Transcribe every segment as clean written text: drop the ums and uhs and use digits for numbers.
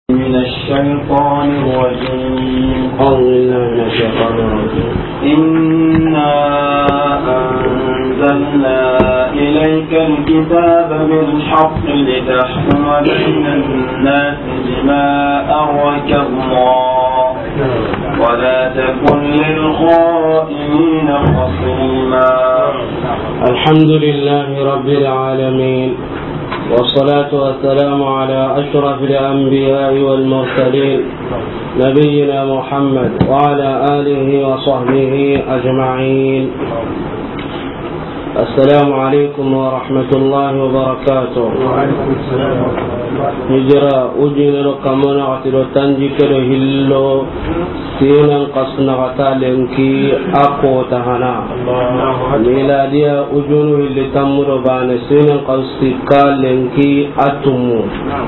من الشيطان الرجيم. أعوذ بالله من الشيطان الرجيم. إنا أنزلنا إليك الكتاب بالحق لتحكم بين الناس بما أراك الله ولا تكن للخائنين خصيما. الحمد لله رب العالمين، والصلاة والسلام على أشرف الأنبياء والمرسلين نبينا محمد وعلى آله وصحبه أجمعين. السلام عليكم ورحمة الله وبركاته. هجرة أجين رقمنا غتلو تنجي كده هلو سينا قصنا غتالنكي أقو تهنا ميلادية أجونه اللي تمر بان سينا قصي كالنكي أتمو.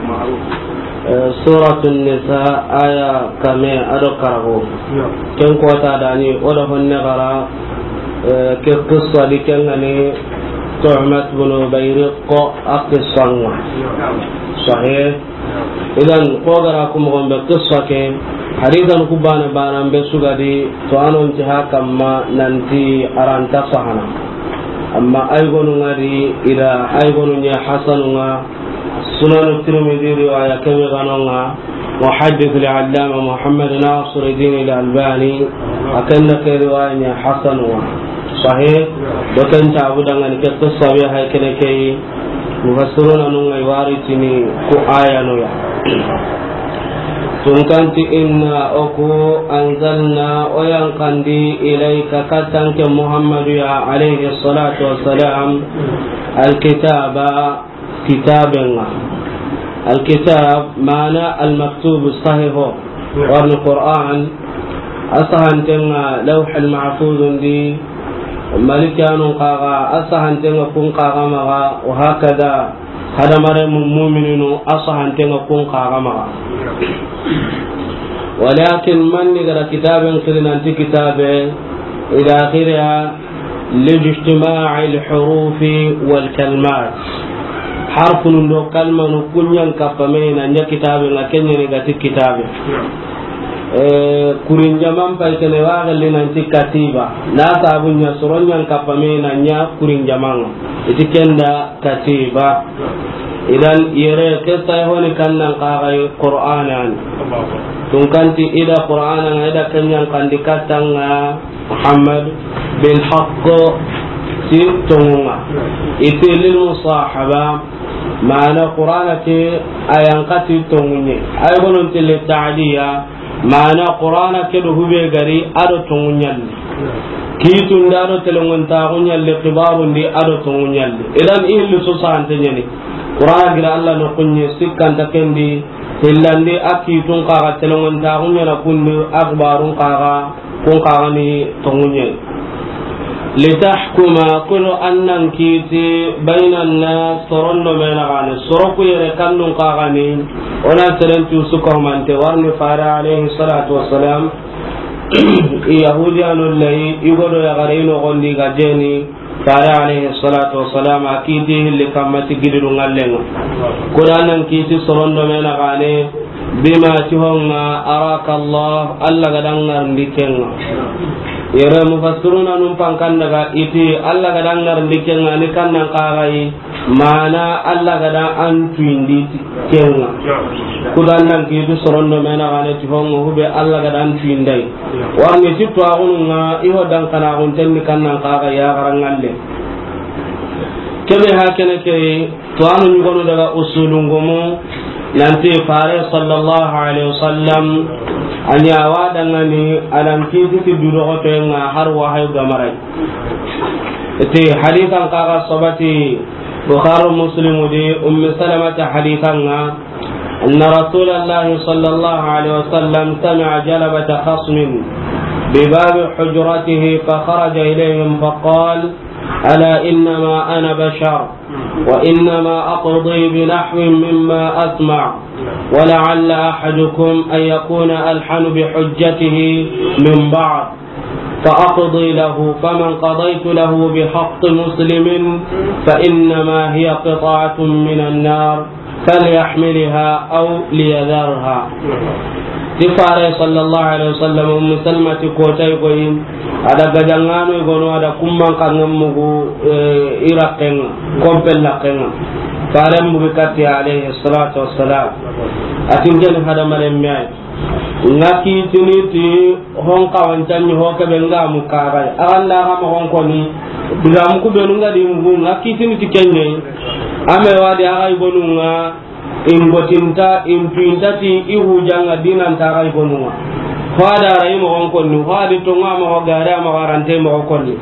سورة النساء آية كمي أدقره كن قوتا داني ودهن نغرا كقصة لكنني تعمت بن بيرق أقصى صحيح. إذن قوغراكم غم بقصة حديثا كبانا بانا بسوغدي توانو انتها كما ننتي أرانتا صحنا. أما أيغنو غدي إلى أيغنو نيا حسنونا سنن الترمذي رواية كمي غنونا محدث العلامة محمد ناصر الدين الألباني أكنك رواية نيا حسنونا صحيح. وكان تعبدا أن قصة بها كنكي مفسرون أنه يوارثني كو آية نويا تنكنت إنا أكو أنزلنا وينقندي إليك كتنك محمد عليه الصلاة والسلام الكتاب كتابنا. الكتاب معنى المكتوب الصحيح وابن القرآن أصحى لوح المحفوظ دي ملكان قاغا أصحى كون قاغا مغا وهكذا هذا مرة مؤمنين أصحى كون قاغا مغا. ولكن من نقرأ كتابا كلنا أنت كتابه إلى آخرها لاجتماع الحروف والكلمات. حرف لو كلمة نكون ينكفمين أن كتاب لكن ينقى كتابه kurin jaman pai kene waga linanti katiba na sabunya soronyan kapamena nya kurin jaman itikenda katiba. Idan yere kesta honi kannan qagai qur'anan tunkanti ida qur'anan ida kanyan kandikatanga muhammad bil haqq situnga itilil musahaba maana qur'anati ayan qati tungunye ay gonon til ta'diya maana qur'ana kedo hube gari ado tungunyalli kitun daro telongon ta gunyalli qibarun di ado tungunyalli. Idan illu susante nyani qur'ana gira Allah no kunye sikkan takendi hillandi akitun qaga telongon ta gunyana kundu akhbarun qaga kun qaga ni tungunyalli litahkuma kullu annan kiti bainan nas torondo mena gane soroku yere kannun qagani ona serentu sukomante warni fara alayhi salatu wassalam yahudiyanu lay yugodo ya garino gondi gajeni fara alayhi salatu wassalam akiti hilli kamati gidiru ngallenga qur'anan kiti sorondo mena gane bima tuhunga araka allah alla gadangar ndikenga yere mufassiruna num pankan daga iti alla gadangar ndikenga ni kannan qagai mana alla gada antuindi kenga kudannan kitu sorondo mena gane tifongo hube alla gada antuindai warni sitto agununga iho dan kana gunten ni kannan qagai ya garangalle kebe hakene ke to anu nyugono daga usulungomo nanti fare sallallahu alaihi wasallam anya wadangani alam kiti duroto nga har wahay gamaray ite hadithan qaga sabati bukhari muslim di salama hadithan nga anna rasulullah sallallahu alaihi wasallam sami'a jalabata khasmin بباب حجرته فخرج إليهم فقال ألا إنما أنا بشر وإنما أقضي بنحو مما أسمع ولعل أحدكم أن يكون ألحن بحجته من بعض فأقضي له فمن قضيت له بحق مسلم فإنما هي قطعة من النار فليحملها أو ليذرها تفاري صلى الله عليه وسلم مسلمة كوتاي كوين ada gajangano igono ada kumman kangamugo iraqen kompel laqen faram bukati alayhi salatu wassalam atinjen hada maremay ngaki tiniti honka wancanyi hoka benga mukara aganda kama honkoni biram ku benunga dimbu ngaki tiniti kenye ame wadi aga igonunga ingotinta impintati ihujanga dinan taga igonunga fada rai mo honkoni fadi tonga mo gara mo garante mo honkoni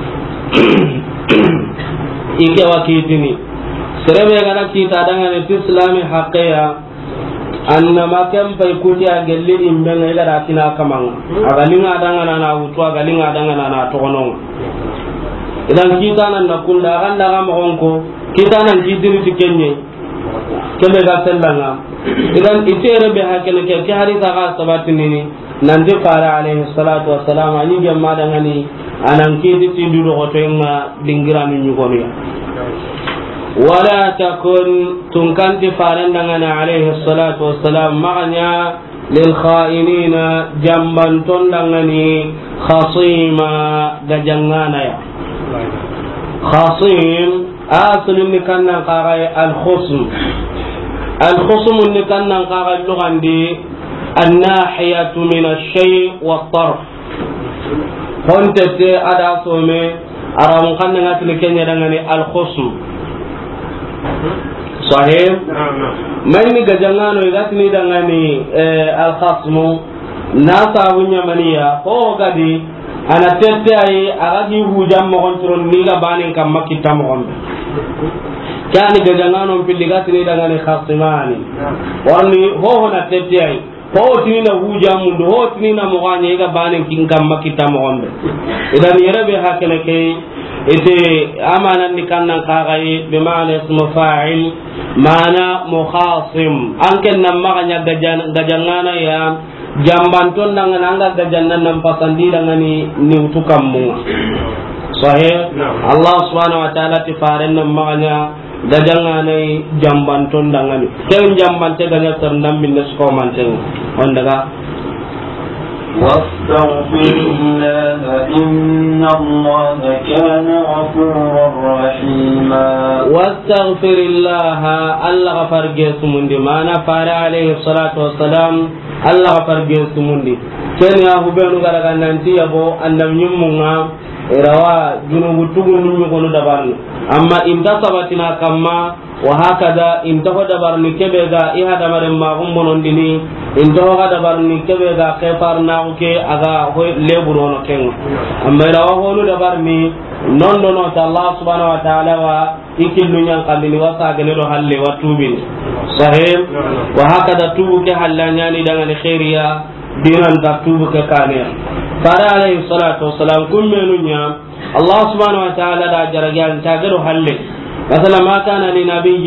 ike wakitini serebe gana kita danga ne islami haqiya annama kam pay kuti agelli imbe ngela ratina kamanga agalinga danga na wutu agalinga danga na tokono idan kita nan nakunda ganda ga mo honko kita nan jidiri tikenye kebe ga sallanga idan itere be hakene ke hari ga sabatini nan de fara alayhi salatu wassalam ani jamma dangani anan kidi tiduro hotenga dingirami nyugoniya ولا تكن تنكنت فارندنا عليه الصلاة والسلام مغنى للخائنين جنبا تندغني خصيما دجنانا خصيم أصل نكنا قاغي الخصم نكنا قاغي اللغة دي الناحية من الشيء والطرف كنت أدا سومي أرام كنا نتلكني دغني الخصم صحيح من جزانا يغتني دغني الخصم ناسا بنيا منيا هو غدي انا تتاي اغادي هوجام مغنترون نيغا بانين كم مكيتا مغن كان جزانا في لغتني دغني خصماني ورني هو هنا تتاي هو تنينا هوجام مند هو تنينا مغاني يغا بانين كم مكيتا مغن اذا يربي هكذا كي ite amanan ni kannan kagai bi ma'ana ismu fa'il mana mukhasim anken nam maganya gajangana ya jambanton dangan anga gajannan nam pasandi dangani ni utukammu sahih Allah subhanahu wa ta'ala ti faren nam maganya gajangana jambanton dangani ken jambante ganya terndam min sko manten on daga واستغفر الله إن الله كان غفورا رحيما واستغفر الله الله غفر جسمندي ما نفر عليه الصلاة والسلام الله غفر جسمندي كان يا هبانو غرغان نانتي يبو أندم يمونا روا جنوب تغن نيغونو دبارني أما انتصبتنا كما وهكذا انتهى دبارني كبيغا إها دبارن ما غمبنون ديني انتهى دبارني كبيغا كفارنا وكي أغا لبرونو كنغ أما روا هونو دبارني نوندونو الله سبحانه وتعالى وإكل نيان قلني وساقنلو حل وطوبين صحيح وهكذا توبك حلانياني دغني خيريا دينان توبك كانيا فارا عليه الصلاة والسلام كل منو الله سبحانه وتعالى دا جرجان تاغرو حل مثلا ما كان لنبي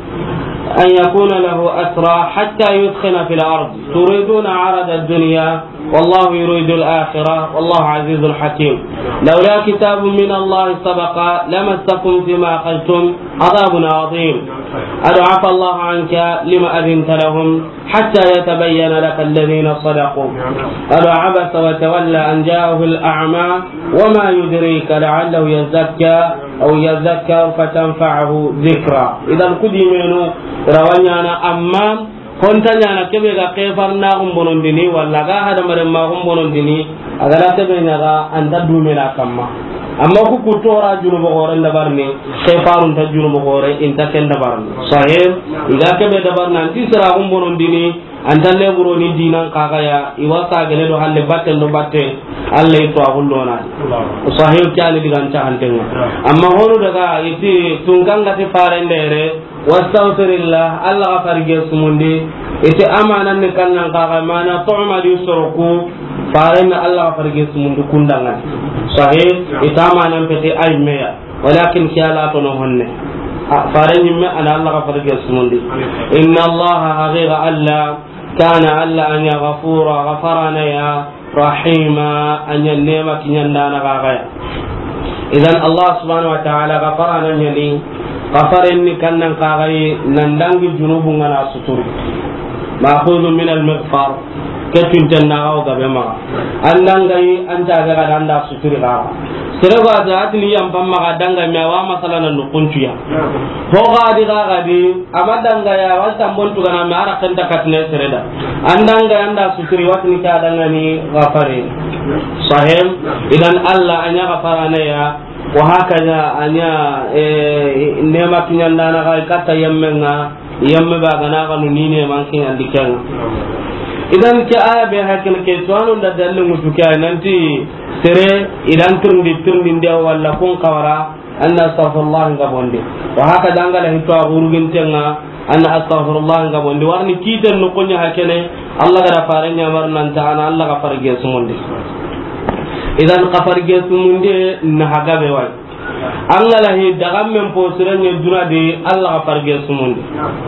أن يكون له أسرى حتى يدخن في الأرض تريدون عرض الدنيا والله يريد الآخرة والله عزيز الحكيم لولا كتاب من الله سبق لمسكم فيما أخذتم عذاب عظيم أدعف الله عنك لما أذنت لهم حتى يتبين لك الذين صدقوا أدعبس وتولى أن جاءه الأعمى وما يدريك لعله يزكى أو يذكر فتنفعه ذكرى إذا القدي منه روانيانا أمام kontanya na kebe ga kefar na gumbonon dini walla ga hada mare ma gumbonon dini agara kebe nya ga anda dumela kamma amma ku kutora junubo gore ndabarni kefarun ta junubo gore inta ken ndabarni sahib iga kebe dabarna anti sira gumbonon dini anda leburo ni dinan kaga ya iwasa gele do halle batte do batte alle to agullona sahib kyali diganta hantenga amma hono daga iti tunganga ti farendere wastaghfirillah alla ghafarge sumundi ite amanan ne kannan kaga mana tu'ma di soroku faran alla ghafarge sumundu kundanga sahih ita amanan pete aymeya walakin kiyala to no honne faran yimme ana alla ghafarge sumundi inna allaha haqiqa alla kana alla an yaghfura ghafarana ya rahima an yanema kinyanda na kaga idan allah subhanahu wa ta'ala ghafarana nyali qafarenni kannan kagai nandangi junubun ngana suturi ma'khudhu min al-mighfar ketun tanna o gabe ma andangai anta ga anda suturi ga sereba zaatni yam pamma ga danga me wa masalan no kuntuya ho ga di amadanga ya wata montu kana me ara kanta katne sereda andanga anda suturi watni ka danga ni gafare sahim idan Allah anya gafarana ya wa hakaza anya nema kinyanda na ga kata yammenga yamme ba gana kanu nine mankin andikan idan ke aya be hakin ke tuanu da dalil mutuka nanti sere idan turndi ndia walla kun qawara anna astaghfirullah ngabonde wa haka dangala hitwa gurugin tenga anna astaghfirullah ngabonde warni kiten no konya hakene Allah gara faranya marnan ta'ala Allah ga farge sumunde idan qafarge sumunde na hagabe wai Allah lahi dagam men posiranye dunade Allah ga farge sumunde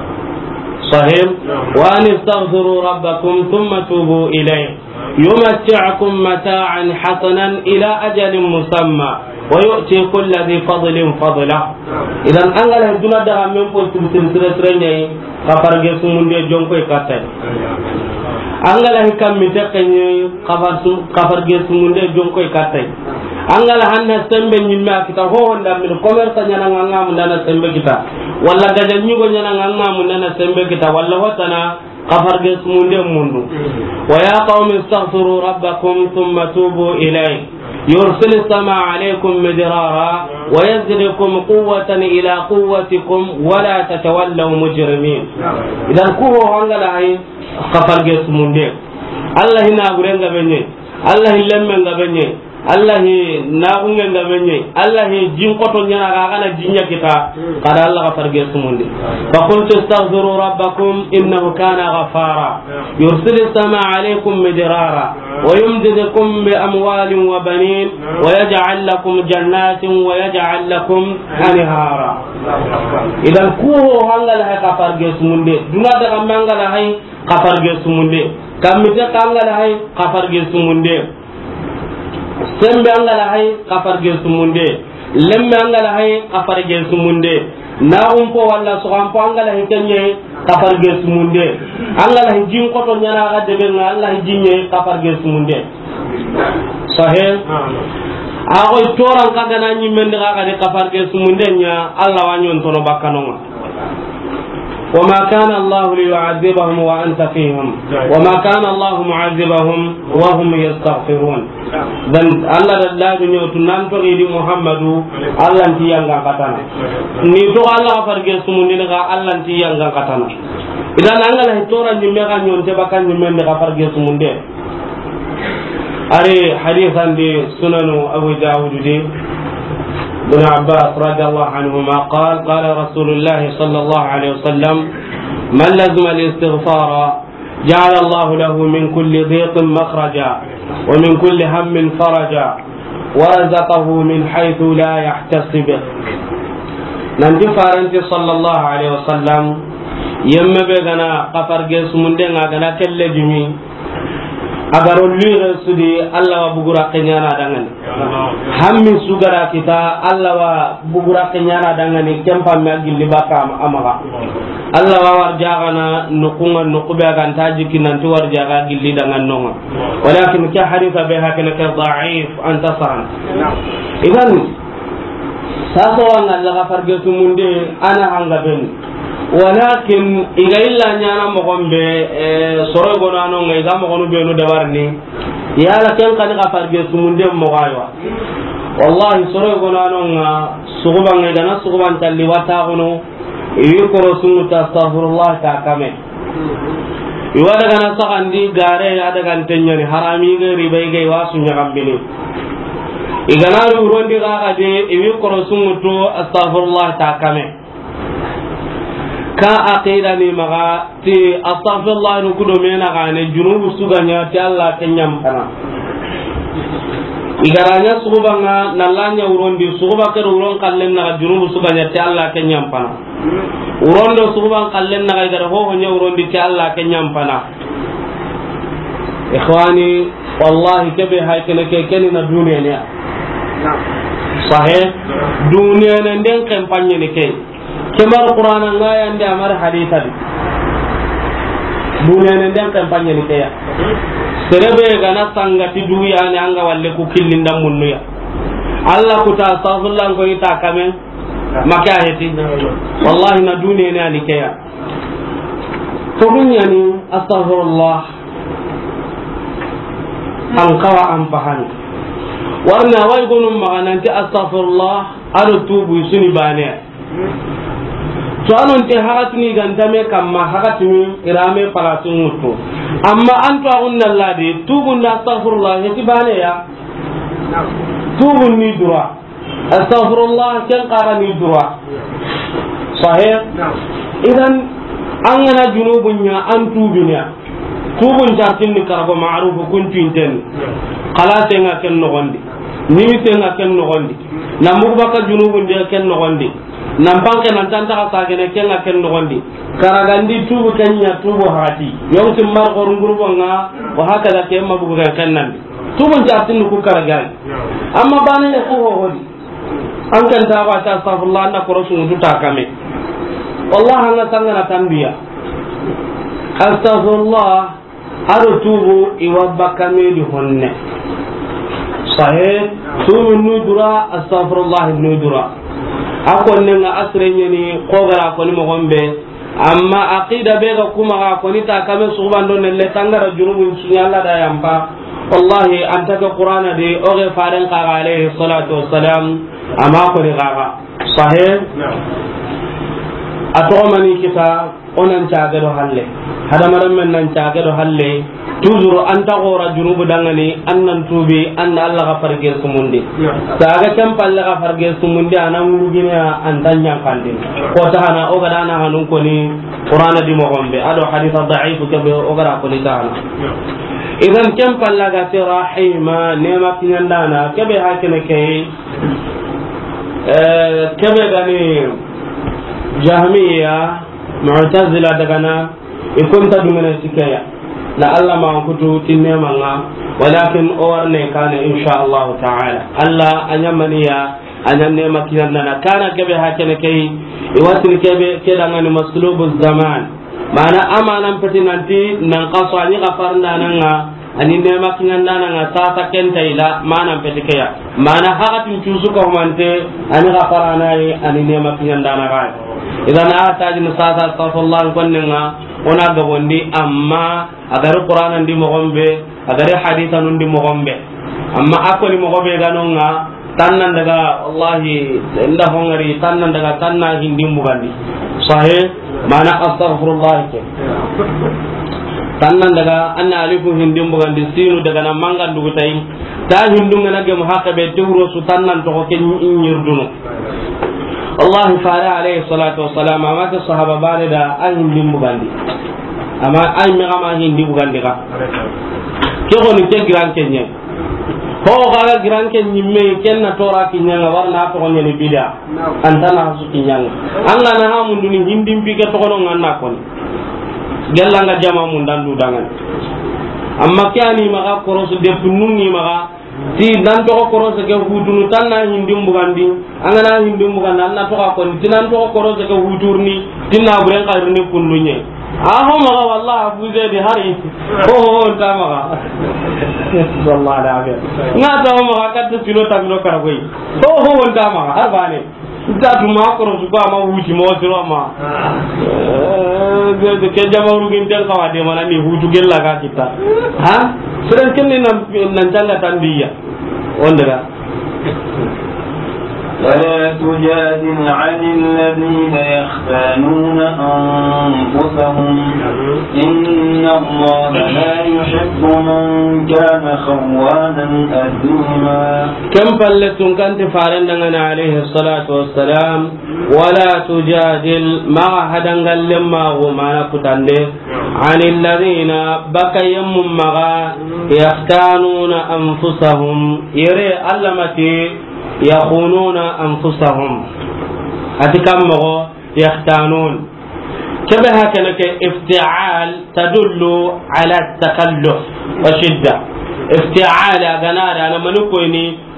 صحيح وأن استغفروا ربكم ثم توبوا إليه يمتعكم متاعا حسنا إلى أجل مسمى ويؤتي كل ذي فضل فضله إذا أنقل الدنيا دعا من فوق سلسلة كفر جسم من دي جونكو يكتل أنقل هكام متقني كفر جسم من دي جونكو يكتل أنقل هنا سنبه نما kita ho honda min commerce nyana nganga mundana sembe kita walla gajan nyugo nyana nganga mundana sembe kita walla hotana kafar gesmunde mundu wa ya qaumi astaghfiru rabbakum thumma tubu ilayhi yursilu samaa alaykum midrara wa yazidkum quwwatan ila quwwatikum wa la tatawallaw mujrimin idan ko hangala ay kafar gesmunde Allah hina gurenga benye Allah hillemmenga benye Allah naunga ngamenye Allah jinkoto nyana kana jinya kita kada Allah ka farge sumundi fa qultu astaghfiru rabbakum innahu kana ghafara yursilu samaa alaykum midrara wa yumdidukum bi amwalin wa banin wa yaj'al lakum jannatin wa yaj'al lakum anhara idan ko hangala ka farge sumundi duna daga mangala hay ka farge sumundi kamite kangala hay ka farge sumundi sembe angala hay kafar ge sumunde lemme angala hay kafar ge sumunde na umpo walla so ampo angala hay kenye kafar ge sumunde angala hay jin ko to nyana ga debe nga Allah jinye kafar ge sumunde sahih a ko toran kaga na nyi mende ga de kafar ge sumunde nya Allah wanyon to no bakkanonga وما كان الله ليعذبهم وأنت فيهم وما كان الله معذبهم وهم يستغفرون dan Allah da dunyo tunan to idi Muhammadu Allah ti yanga katana ni to Allah farge sumundi ga Allah ti yanga katana idan angala hitora nyimme ga nyonte bakan nyimme ga farge sumunde are hadithan di sunanu Abu Dawud di ابن عباس رضي الله عنهما قال رسول الله صلى الله عليه وسلم من لزم الاستغفار جعل الله له من كل ضيق مخرجا ومن كل هم فرجا ورزقه من حيث لا يحتسب ننتي فارنتي صلى الله عليه وسلم يم بغنا قفر جس من دنا غنا كل جمي agaro lire sudi Allah wa bugura kenyana dangani hammi sugara kita Allah wa bugura kenyana dangani kempa magi libaka amaga Allah wa warjagana nukunga nukuba kan tajiki nanti warjaga gilli dangan nonga walakin ka haditha be hakana ka da'if antasan idan saso anga Allah farge sumunde ana hanga ben walakin iga illa nyana mo gombe soro gonano ngai ga mo gonu be no dabarni yala ken kan ka farge sumunde mo gaywa wallahi soro gonano nga suguba ngai dana suguban talli wata gono iwi koro sunu astaghfirullah ta kame iwa daga na sakandi gare ya daga tanyani harami ga ribai ga wasu nya gambini igana urondi ga de iwi koro sunu to astaghfirullah ta kame ka aqida ni maga ti astaghfirullah nu kudo mena gane junubu suganya ti Allah kenyam kana igaranya sugubanga nallanya urondi suguba kero uron kallen na junubu suganya ti Allah kenyam pana urondo suguban kallen na gara ho honya urondi ti Allah kenyam pana ikhwani wallahi kabe haykene ke kenina duniya ne sahih duniya ne den kampanye ne ke kemar qur'ana ngaya ndi amar haditha dunya nden kampanye ni kaya serebe gana sangati duya ni anga walle ku killinda munnu ya Allah ku ta astaghfirullah ko ita kamen maka heti wallahi na dunya ni ani kaya to dunya ni astaghfirullah an qawa an pahan warna way gonum magananti astaghfirullah ado tubu suni bane to anon te hakatini gantame kamma hakatini irame palatu mutu amma antu agunna ladi tubu na astaghfirullah heti bane ya tubu ni dura astaghfirullah kan qarani dura sahih idan angana junubunya an tubinya tubun jartin ni karabo ma'ruf kuntu inten kala tenga ken no gondi ni tenga ken no gondi namu baka junubun de ken no gondi nampanke nan tanta ka gene ken ken no gondi karagandi tubu kenya tubu hati yong timmar gorunguru bonga wa hakada ke mabugo ken nan tubun jartin ku karagal amma bana ne ko hodi an kan ta wa ta astaghfirullah na korosu du ta kame wallahi an tanga na tanbiya astaghfirullah aro tubu iwabaka me di honne sahih tubu nudura astaghfirullah nudura akon nga asrenye ni kogara ko ni mo gombe amma aqida be ga kuma ga ko ni ta kame subhanahu ne le tangara junubun sunya Allah da yamba wallahi anta ka qur'ana de o ge faran ka alayhi salatu wassalam amma ko ni ga sahih ato mani kita onan caga do halle hada maram men nan caga do halle toujours anta gora junubu dangani annan tubi anna Allah ga farge sumundi saga kam palla ga farge sumundi anan murugina antanya kandin ko ta hana o gada na hanun ko ni qur'ana di mo gombe ado hadith da'if ke be o gara ko ni ta idan kam palla ga rahima nema kinyandana ke be hakene ke be gani jahmiya mu'tazila dagana ikunta dumena sikaya la Allah ma kutu tinne manga walakin owarne kana insha Allah ta'ala Allah anyamaniya anyanne makinana kana kebe hakene kai iwatin kebe kedangani maslubuz zaman mana amanan petinanti nan qaso ani gafarna nanga ani ne makinana nanga sata kentaila mana petikaya mana hakatin cusuka humante ani gafarana ani ne makinana nanga idan ataji sata astaghfirullah konnga ona gabondi amma agar qur'anan di mogombe agar hadithan di mogombe amma akoni mogobe ganonga tannan daga wallahi inda hongari tannan daga tanna hindi mugandi sahih mana astaghfirullah ke tannan daga anna alifu hindi mugandi sinu daga nan manga dugutai ta hindu ngana ge muhaqabe dewro su tannan to ko ken nyirduno Allah fara alayhi salatu wassalam amma ta sahaba bale da an hindi mugandi amma ay mi gama hindi bugande ka ke ko ni te gran kenye ko ga gran kenye me ken na tora kinya nga warna to ko ni bida antana su kinya anga na ha mundu ni hindi mbi ke to ko nganna ko gella nga jama mun dan du dangan amma kyani maga korosu de punungi maga ti nan to ko korosu ke hudunu tanna hindi bugandi anga na hindi bugandi anna to ko ni tinan to ko korosu ke hudurni tinna buren qarni kununye aho maga wallahi abuze di hari ho tamaga wallahi alaafia ngata maga kadde silo tamino karagoi ho tamaga arbane datu ma ko su ba ma wuti mo siro ma de ke jamaru gin tel kawade mana ni hutu gella ka kita ha seren kenni nan tanga tanbiya ondara ولا تجادل عن الذين يختانون أنفسهم إن الله لا يحب من كان خوانا أثيما كم فلتم كنت فارندنا عليه الصلاة والسلام ولا تجادل ما هدن لما غما كتنده عن الذين بكى مغا يختانون أنفسهم يري علمتي يخونون أنفسهم أتكمغو يختانون كما هكذا افتعال تدل على التكلف وشدة افتعال أغنار أنا منكويني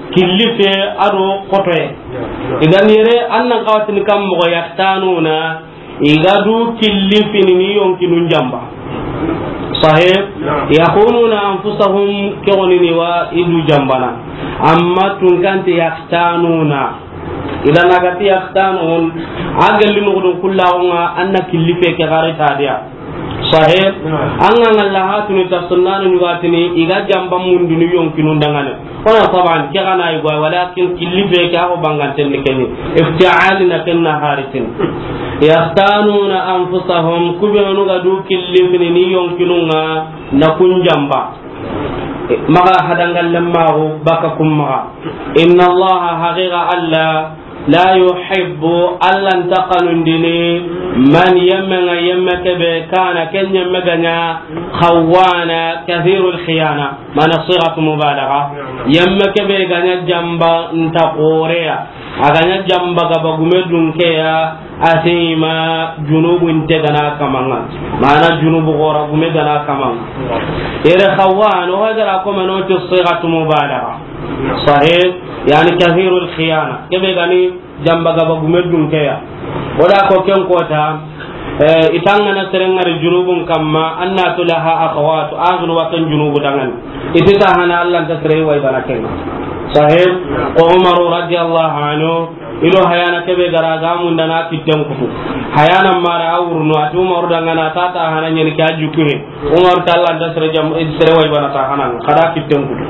killife ado kotoye idan yere annan kawatin kam mo yaktanuna igadu killifini ni yonkinun jamba sahib yakhununa anfusahum kawni wa idu jambana amma tun kanti yaktanuna idan agati yaktanun agalli no gudun kullawunga anna killife ke garita dia sahib anga ngalla hatuni tasunanu nyugatini iga jamba mundu ni yonkinun dangane ona taban ke kana igwa walakin killife ka ho banganten nikeni ifti'alina kanna haritin yahtanuna anfusahum kubenu gadu killifini ni yonkinunga na kunjamba maga hadangal lamma baka kumma inna allaha haqiqa alla لا يحب ألا انتقل ديني من يمك كان كن يمغنيا خوانا كثير الخيانة من صيغة مبالغة يمك بغنيا جنبا انتقوريا أغنيا جنبا غبغمدون كيا أثيما جنوب انتغنا كمان معنا جنوب غورا غمدنا كمان إذا خوان وهذا لكم نوت صيغة مبالغة صحيح يعني كثير الخيانة كيف يعني jamba gaba gumedun kaya wada ko ken kota itanga na serengar junubun kamma anna tulaha akhawatu agnu wa kan junubu dangan itita hana Allah ta sere way barakenga sahib Umar radhiyallahu anhu ilo hayana kebe garaga mun dana kitem kutu hayana mara awurno atu Umar dangana tata hana nyeni kaju kuhe Umar ta Allah ta sere jam sere way barata hana kada kitem kutu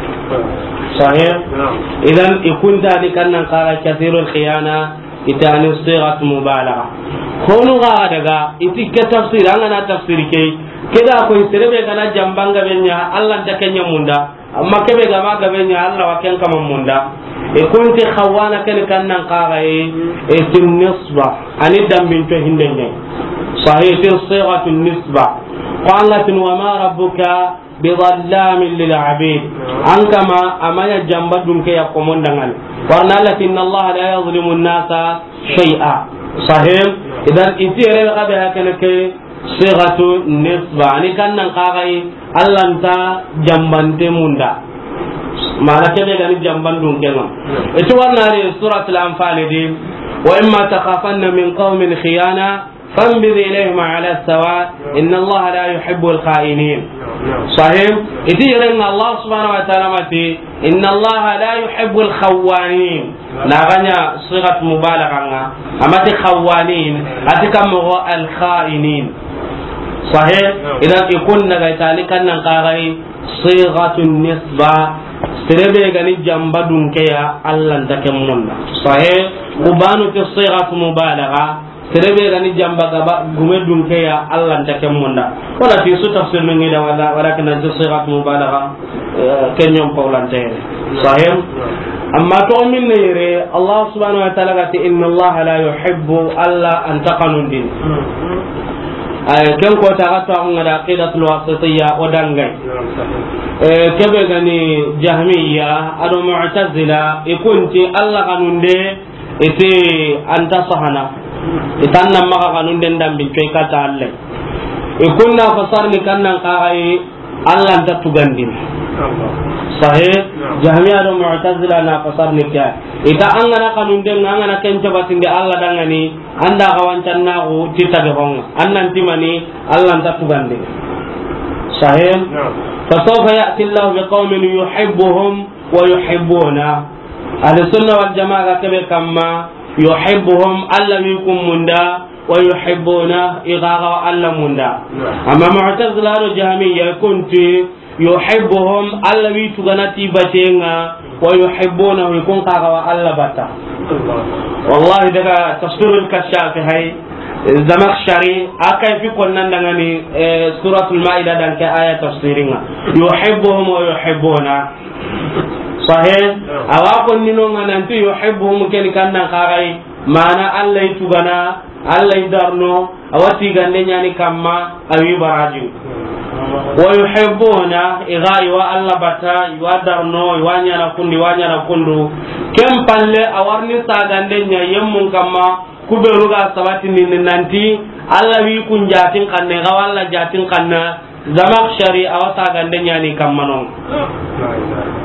صحيح إذن يكون ذلك أن قال كثير الخيانة إتاني صيغة مبالغة هونو غادغا إتيك تفسير أنا تفسير كي كذا أكو يسربي كنا جنبانغا بينيا الله تكني موندا أما كبي جماعة بينيا الله وكان كمان موندا يكون تخوانا كان قاعي النسبة أني دم بنته هندني صحيح صيغة النسبة قالت وما ربك بظلام للعبيد أنكما أمانة جنبدهم كي يقومون دعنا ورنا إن الله لا يظلم الناس شيئا صحيح إذا إثير الغبها كنك صيغة النسبة يعني كان نقاعي الله أنت جنبنت مندا ما نكبي عن جنبندون كنا إتوارنا سورة الأنفال دي وإما تخافن من قوم خيانة فانبذ إليهم على السواء إن الله لا يحب الخائنين صحيح إذا إن الله سبحانه وتعالى إن الله لا يحب الخوانين نغنى صيغة مبالغة أما الخوانين أتكم الخائنين صحيح إذا يكون ذلك نقاري صيغة النسبة سربي غني جنبدون كيا الله تكملنا صحيح وبانو صيغة مبالغة serebe gani jamba gaba gumedun kaya Allah take munda wala fi su tafsir min ida wala kana sigat mubalagha kenyom paulante sahih amma to min nere Allah subhanahu wa ta'ala gati inna Allah la yuhibbu alla an taqanun din ay ken ko ta gato ngada aqidatul wasitiyya odangai kebe gani jahmiyya ado mu'tazila ikunti Allah kanunde ite anta sahana itanna maka kanun den dambin coy kata Allah ikunna fasar ni kannan qaai Allah ta tugandin sahih jahmiya do mu'tazila na fasar ni ka ita angana kanun den angana kenca batinde Allah dangani anda kawancan na go tita de honga annan timani Allah ta tugandin sahih fa sawfa ya'ti Allah biqaumin yuhibbuhum wa yuhibbuna ahli sunna wal jamaa kabe kamma يحبهم ألا منكم مندا ويحبونه إغاغا ألا مندا أما معتزلة الجهمية كنت يحبهم ألا بيتغنتي بتينا ويحبونه يكون قاغا ألا بتا والله ده تفسير الكشاف هاي زمخشري أكاي في كنا نغني سورة المائدة دانك آية تفسيرنا يحبهم ويحبونه صحيح أواقن منهم أن أنتم يحبهم كن كان قارئ معنى الله يتوغنا الله يدارنو أوتي غندن يعني كما أبي براجو ويحبون إغاي والله بتا يودارنو يوانيا نكوندو كم بالله أورني ساغندن يمون كما kuberuga sabati ni nanti Allah wi kun jatin kanne ga walla jatin kanna zamak shari awata gande nyani kammanon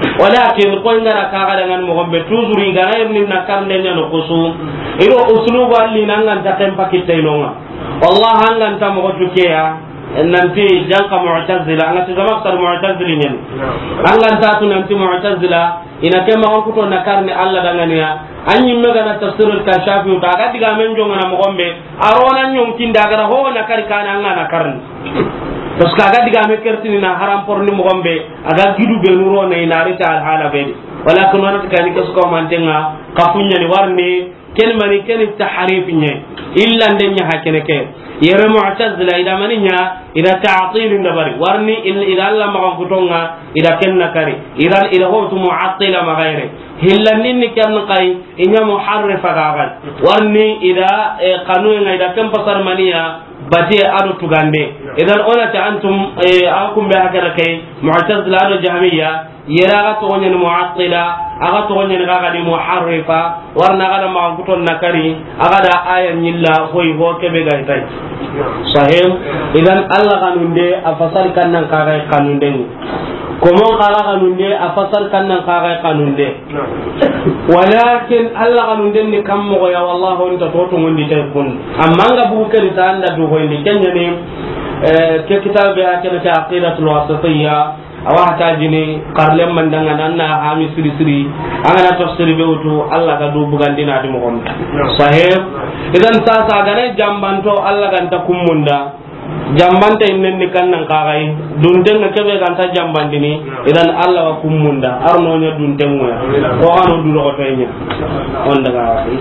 walakin ko ngara ka ga dengan mo gombe toujours igara ni nakar lenya no kusu iro uslubu alli nangan ta tempa kitainonga wallah hangan ta mo tukeya nanti janka mu'tazila angati zama sar mu'tazili nyen angan ta tu nanti mu'tazila ina kema ko to nakarni alla dangania anyi mega na tafsirul kashafi ta ga diga men jonga na mo gombe arona nyom kinda gara ho nakar kana ngana karni tos kaga diga me kertini na haram porni mo gombe aga gidu be nuro na inarita al hala be walakin wana tikani kasko mantenga kafunya ni warni ken mani ken tahrif nye illa ndenya hakene ke yere mu'tazila ida maninya ida ta'til ndabari warni ila Allah ma kutonga ida kenna kari ida hotu mu'attila ma gaire hillanni ni kan qai inya muharrifa gagal warni ida qanun ida kan pasar maniya bati adu tugande idan ona ta antum akum be hakara kai mu'tazila adu jahmiya yera ga to nyen mu'attila aga to nyen ga di muharrifa warna ga ma kuton nakari aga da ayan nyilla hoy ho kebe ga tay sahih idan Allah kanunde afasal kannan kaga kanunde komon kaga kanunde afasal kannan kaga kanunde walakin Allah kanunde ni kammo ya wallahu anta to ngondi tay kun amma nga bu ke ritanda do hoyni kenya ne ke kitabe akene ta aqidatul wasatiyya awa tajini qarlem mandanga nanna hami siri angana tafsiri be wutu Allah ga du bugandina di mo on sahib idan sasa gane jambanto Allah kan ta kummunda jambanta innen ni kannan kagai dunten kebe kan ta jambandini idan Allah wa kummunda arno nya dunten mo ko anu du ro to nya on daga wasi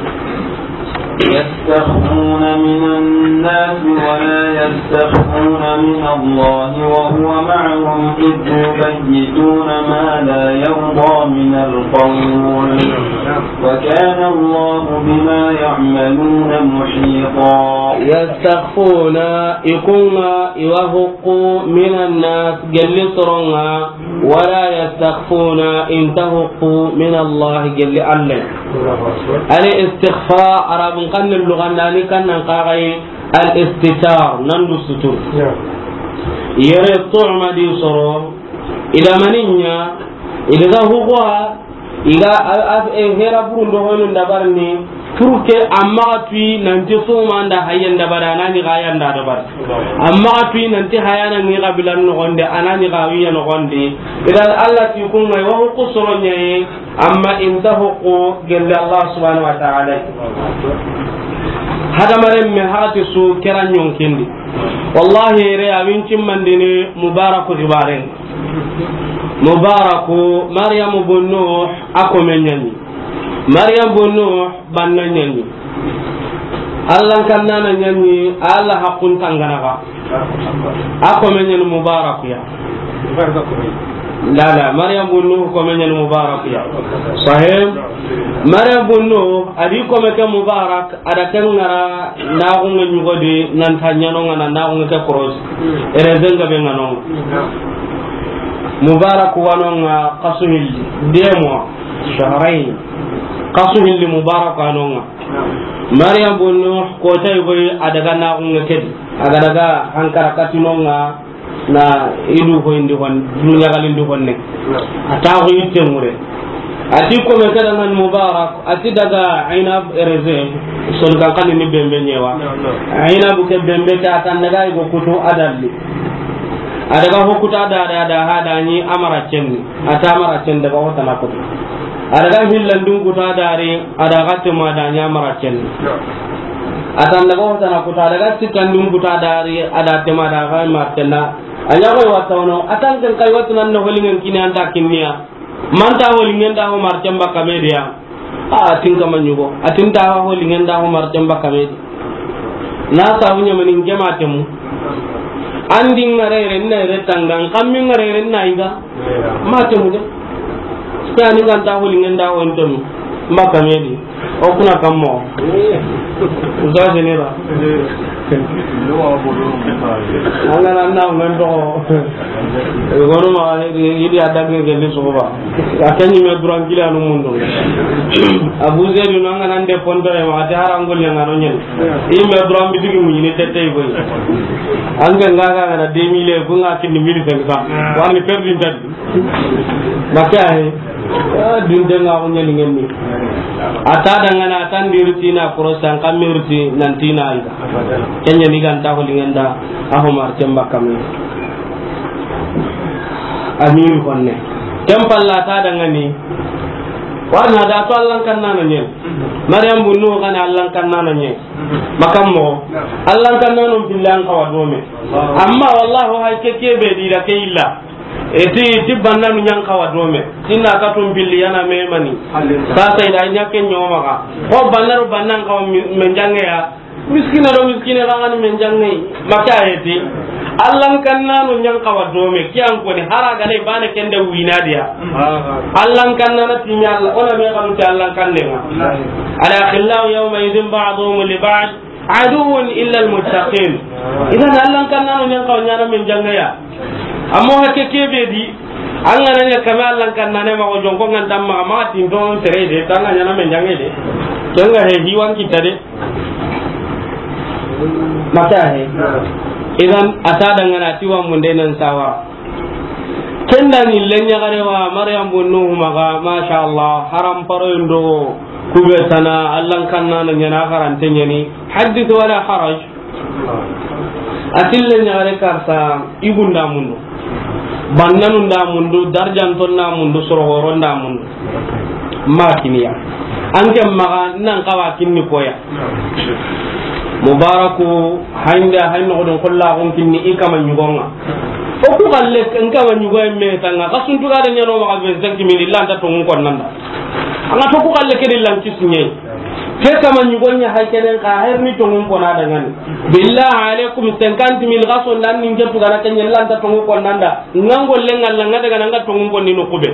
يستخفون من الناس ولا يستخفون من الله وهو معهم إذ يبيتون ما لا يرضى من القول وكان الله بما يعملون محيطا يستخفون يكون يوهقوا من الناس جل سرنا ولا يستخفون انتهقوا من الله جل الله الاستخفاء عرب kan lugan nani kan nan qagai al istitar nandu sutur yere tu'ma di soro ila maninya ila huwa ila hera burundo hono ndabarni turke amma tui nanti suma anda hayyan dabara nani gayan da dabar amma tui nanti hayana ni qabilan no gonde anani gawiya no gonde idan Allah ti kun mai wa huku soronye amma intahu gella Allah subhanahu wa ta'ala hada mare me hati su keran yonkindi wallahi re awincin mandini mubaraku dibaren mubaraku maryam bunnu akomenyani maryam bunnu bannanyani Allah kannana nyani Allah hakun tangana akomenyani mubaraku ya لا مريم بنو كمن المبارك يا صحيح مريم بنو أديكم كمبارك أدا كنغرا ناغون نيغودي نانتانيا نونغا ناغون ككروس إرزنغا بينغانون مبارك وانونغا قصوهل ديموا شهرين قصوهل مبارك وانونغا مريم بنو كوتاي بوي أدا ناغون كدي أدا هانكارا كاتينونغا na idu ko indi kon dunya galindi kon ne ata ko yitte mure ati ko me kada nan mubarak ati daga ainab ereze sol kan kan ni bembe nyewa ainab ke bembe ta tan daga go kutu adalli adaga hokuta da hada ni amara cenni ata amara cen daga wata na kutu adaga hillandun kuta dare adaga tema da nya amara cenni atan daga wata na kuta daga sikandun kuta dare ada tema da ga martena anya ko watono atan kan kay watunan no holingen kini anta kinniya manta holingen da ho martamba kamedia tin kama nyugo atinta ho holingen da ho martamba kamedi na sawunya manin jamaatemu andi ngare na retangan kammi ngare na iga matemu de tani kan ta holingen da ho entonu makamedi o kuna kammo uza jenera angana na ngendo gono ma yidi adage gelle soba akanyi me durangile anu mundo abu zeli no angana nde pondore ma ati harangol ngano nyen ime duram bidigi mu ni tete boy anga ngaga na 2000 ko ngati ni 1500 wani perdi ndadi makae dinde nga ko nyen ngen ni ata dangana tan dirtina prosan kamirti nantina ida kenya ni ganta ko lingenda ahomar temba kam amin konne tempalla ta dangani wana da to Allah kan nana nyen maryam bunno kana Allah kan nana nyen makam mo Allah kan nana billahi ka wadome amma wallahu hay kebe di da kayilla eti banna nu nyang ka wadome tinna ka tum billi yana memani sasa ida nyake nyoma ka ko banna banna ka menjange ya miskina do miskina rangani menjange maka eti Allah kan nanu nyang ka wadome kiyan ko ni haraga ne bane kende winadia Allah kan nana tinya Allah ona me kan ta Allah kan lenga ala khillahu yawma idin ba'dhum li ba'd aduun illa almuttaqin idan Allah kan nanu nyang ka nyana menjange ya amma hakke kebe di an ngana nya kama Allah kan nane ma ko jonko ngan tamma ma tin don tere de tanga nya na men jange de tanga he hiwan kita de maka he idan asada ngana tiwa mun de nan sawa kenda ni lenya garewa maryam bunnu maga masha Allah haram paro ndo kube sana Allah kan nana nya na garante nya ni hadith wala haraj atille nya gare karsa ibunda mundu bannanu nda mundu darjanton na mundu sorogoron nda mundu makiniya anke maga nan kawa kinni koya mubaraku handa hanno godon kollagon kinni ikama nyugonga o ku galle nkama nyugoy me tanga kasuntu ga da nyano maga be zanki min illa ta tongun kon nanda anga to ku galle kedil lan kisnye ke kama nyugonya haykenen ka herni tongun kona dangan billahi alaikum 50000 gaso nan ninge tu gara kenya lan ta tongun kon nanda ngangol lengal lan ngada ngana ngat tongun kon ni no kube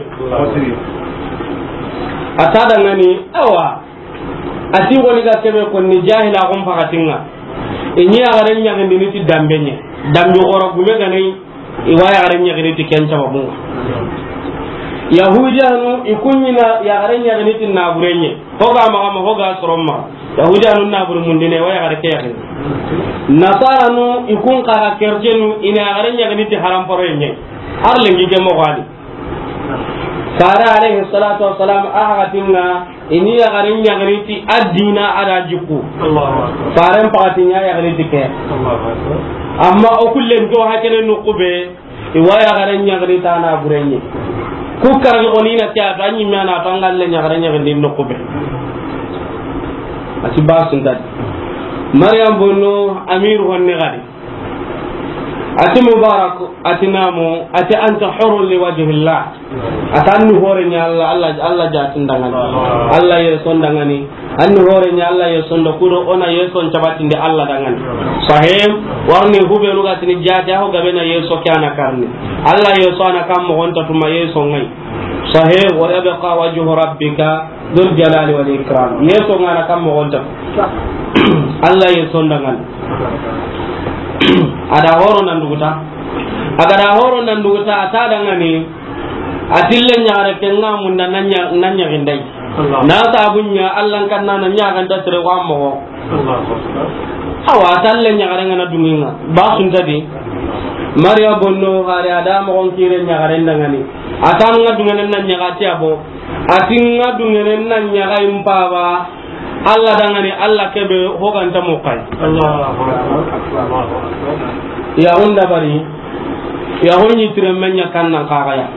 atada ngani awa ati woni ga kebe kon ni jahila gum fakatinga enyi agaren nya ngi ni ti dambenye dambe ora gume ganai iwaya agaren nya ngi ti kencha babunga yahudiyanu ikunyina ya garenya ganiti na burenye hoga magama hoga soromma yahudiyanu na buru mundine waya gareke ya nasaranu ikun ka kerjenu ina garenya ganiti haram parenye arlengi ge mo wali sara alayhi salatu wassalam ahagatinna ini ya garenya ganiti adina ada juku Allah faran pakatinya ya ganiti ke Allah amma okullen do hakene nukube iwaya garenya ganita na burenye ku karagi onina tiya tanyi mana tangalle nyagaranya ngin nokube ati basundat maryam bunu amir wonne gadi ati mubarak ati namu ati anta hurun li wajhi allah atanni hore nya allah jatin dangani allah yeson dangani anni hore nya allah yeson do kudo ona yeson cabatinde allah dangani sahim warni hube luga tini jati ho gabena yeso kana karni allah yeso ana kam mo honta tuma yeso ngai sahih wa yabqa wajhu rabbika dhul jalali wal ikram yeso ngana kam mo honta allah yeso dangani ada horo nan duguta agada horo nan duguta ata dangani atille nyaare kenga mun nanya gindai na sabunya allah kan nan nya ganda tere wa mo awa talle nyaare ngana dunginga ba sun tadi maria bonno hari ada mo on kire nyaare dangani atan nga dungen nan nyaati abo atinga dungen nan nyaga impawa Allah dangani Allah kebe hoganta mo kai Allah ya onda bari ya honni tiremenya kanna kagaya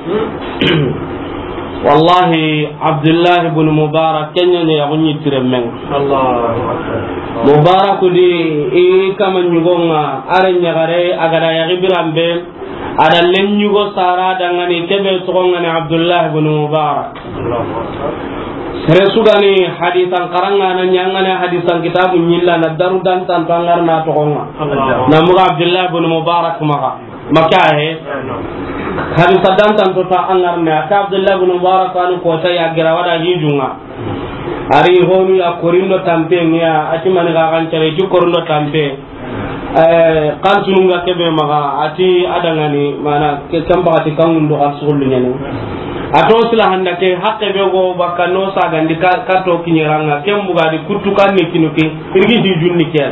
wallahi Abdullah ibn Mubarak kenya ne ya honni tiremen Allah Mubarak di e kama nyugonga arenya gare agara ya gibirambe ada len nyugo sara dangani kebe to ngani Abdullah ibn Mubarak Resugani hadisan karanga na nyangana hadisan kitabu nyilla na daru dan tantangar na tokonga namu Abdullah bin Mubarak maka hadisan dan tanto ta angar na Abdullah bin Mubarak anu ko tay agira wada hijunga ari honu ya korindo tampe nya ati man ga kan tere ju korindo tampe kan sununga kebe maga ati adangani mana ke kamba ati kangundo asulu nyane ato sila handa ke hakke be go bakano sa gandi ka to kinyaranga kembu ga di kutukan ne kinuki irgi di junni ke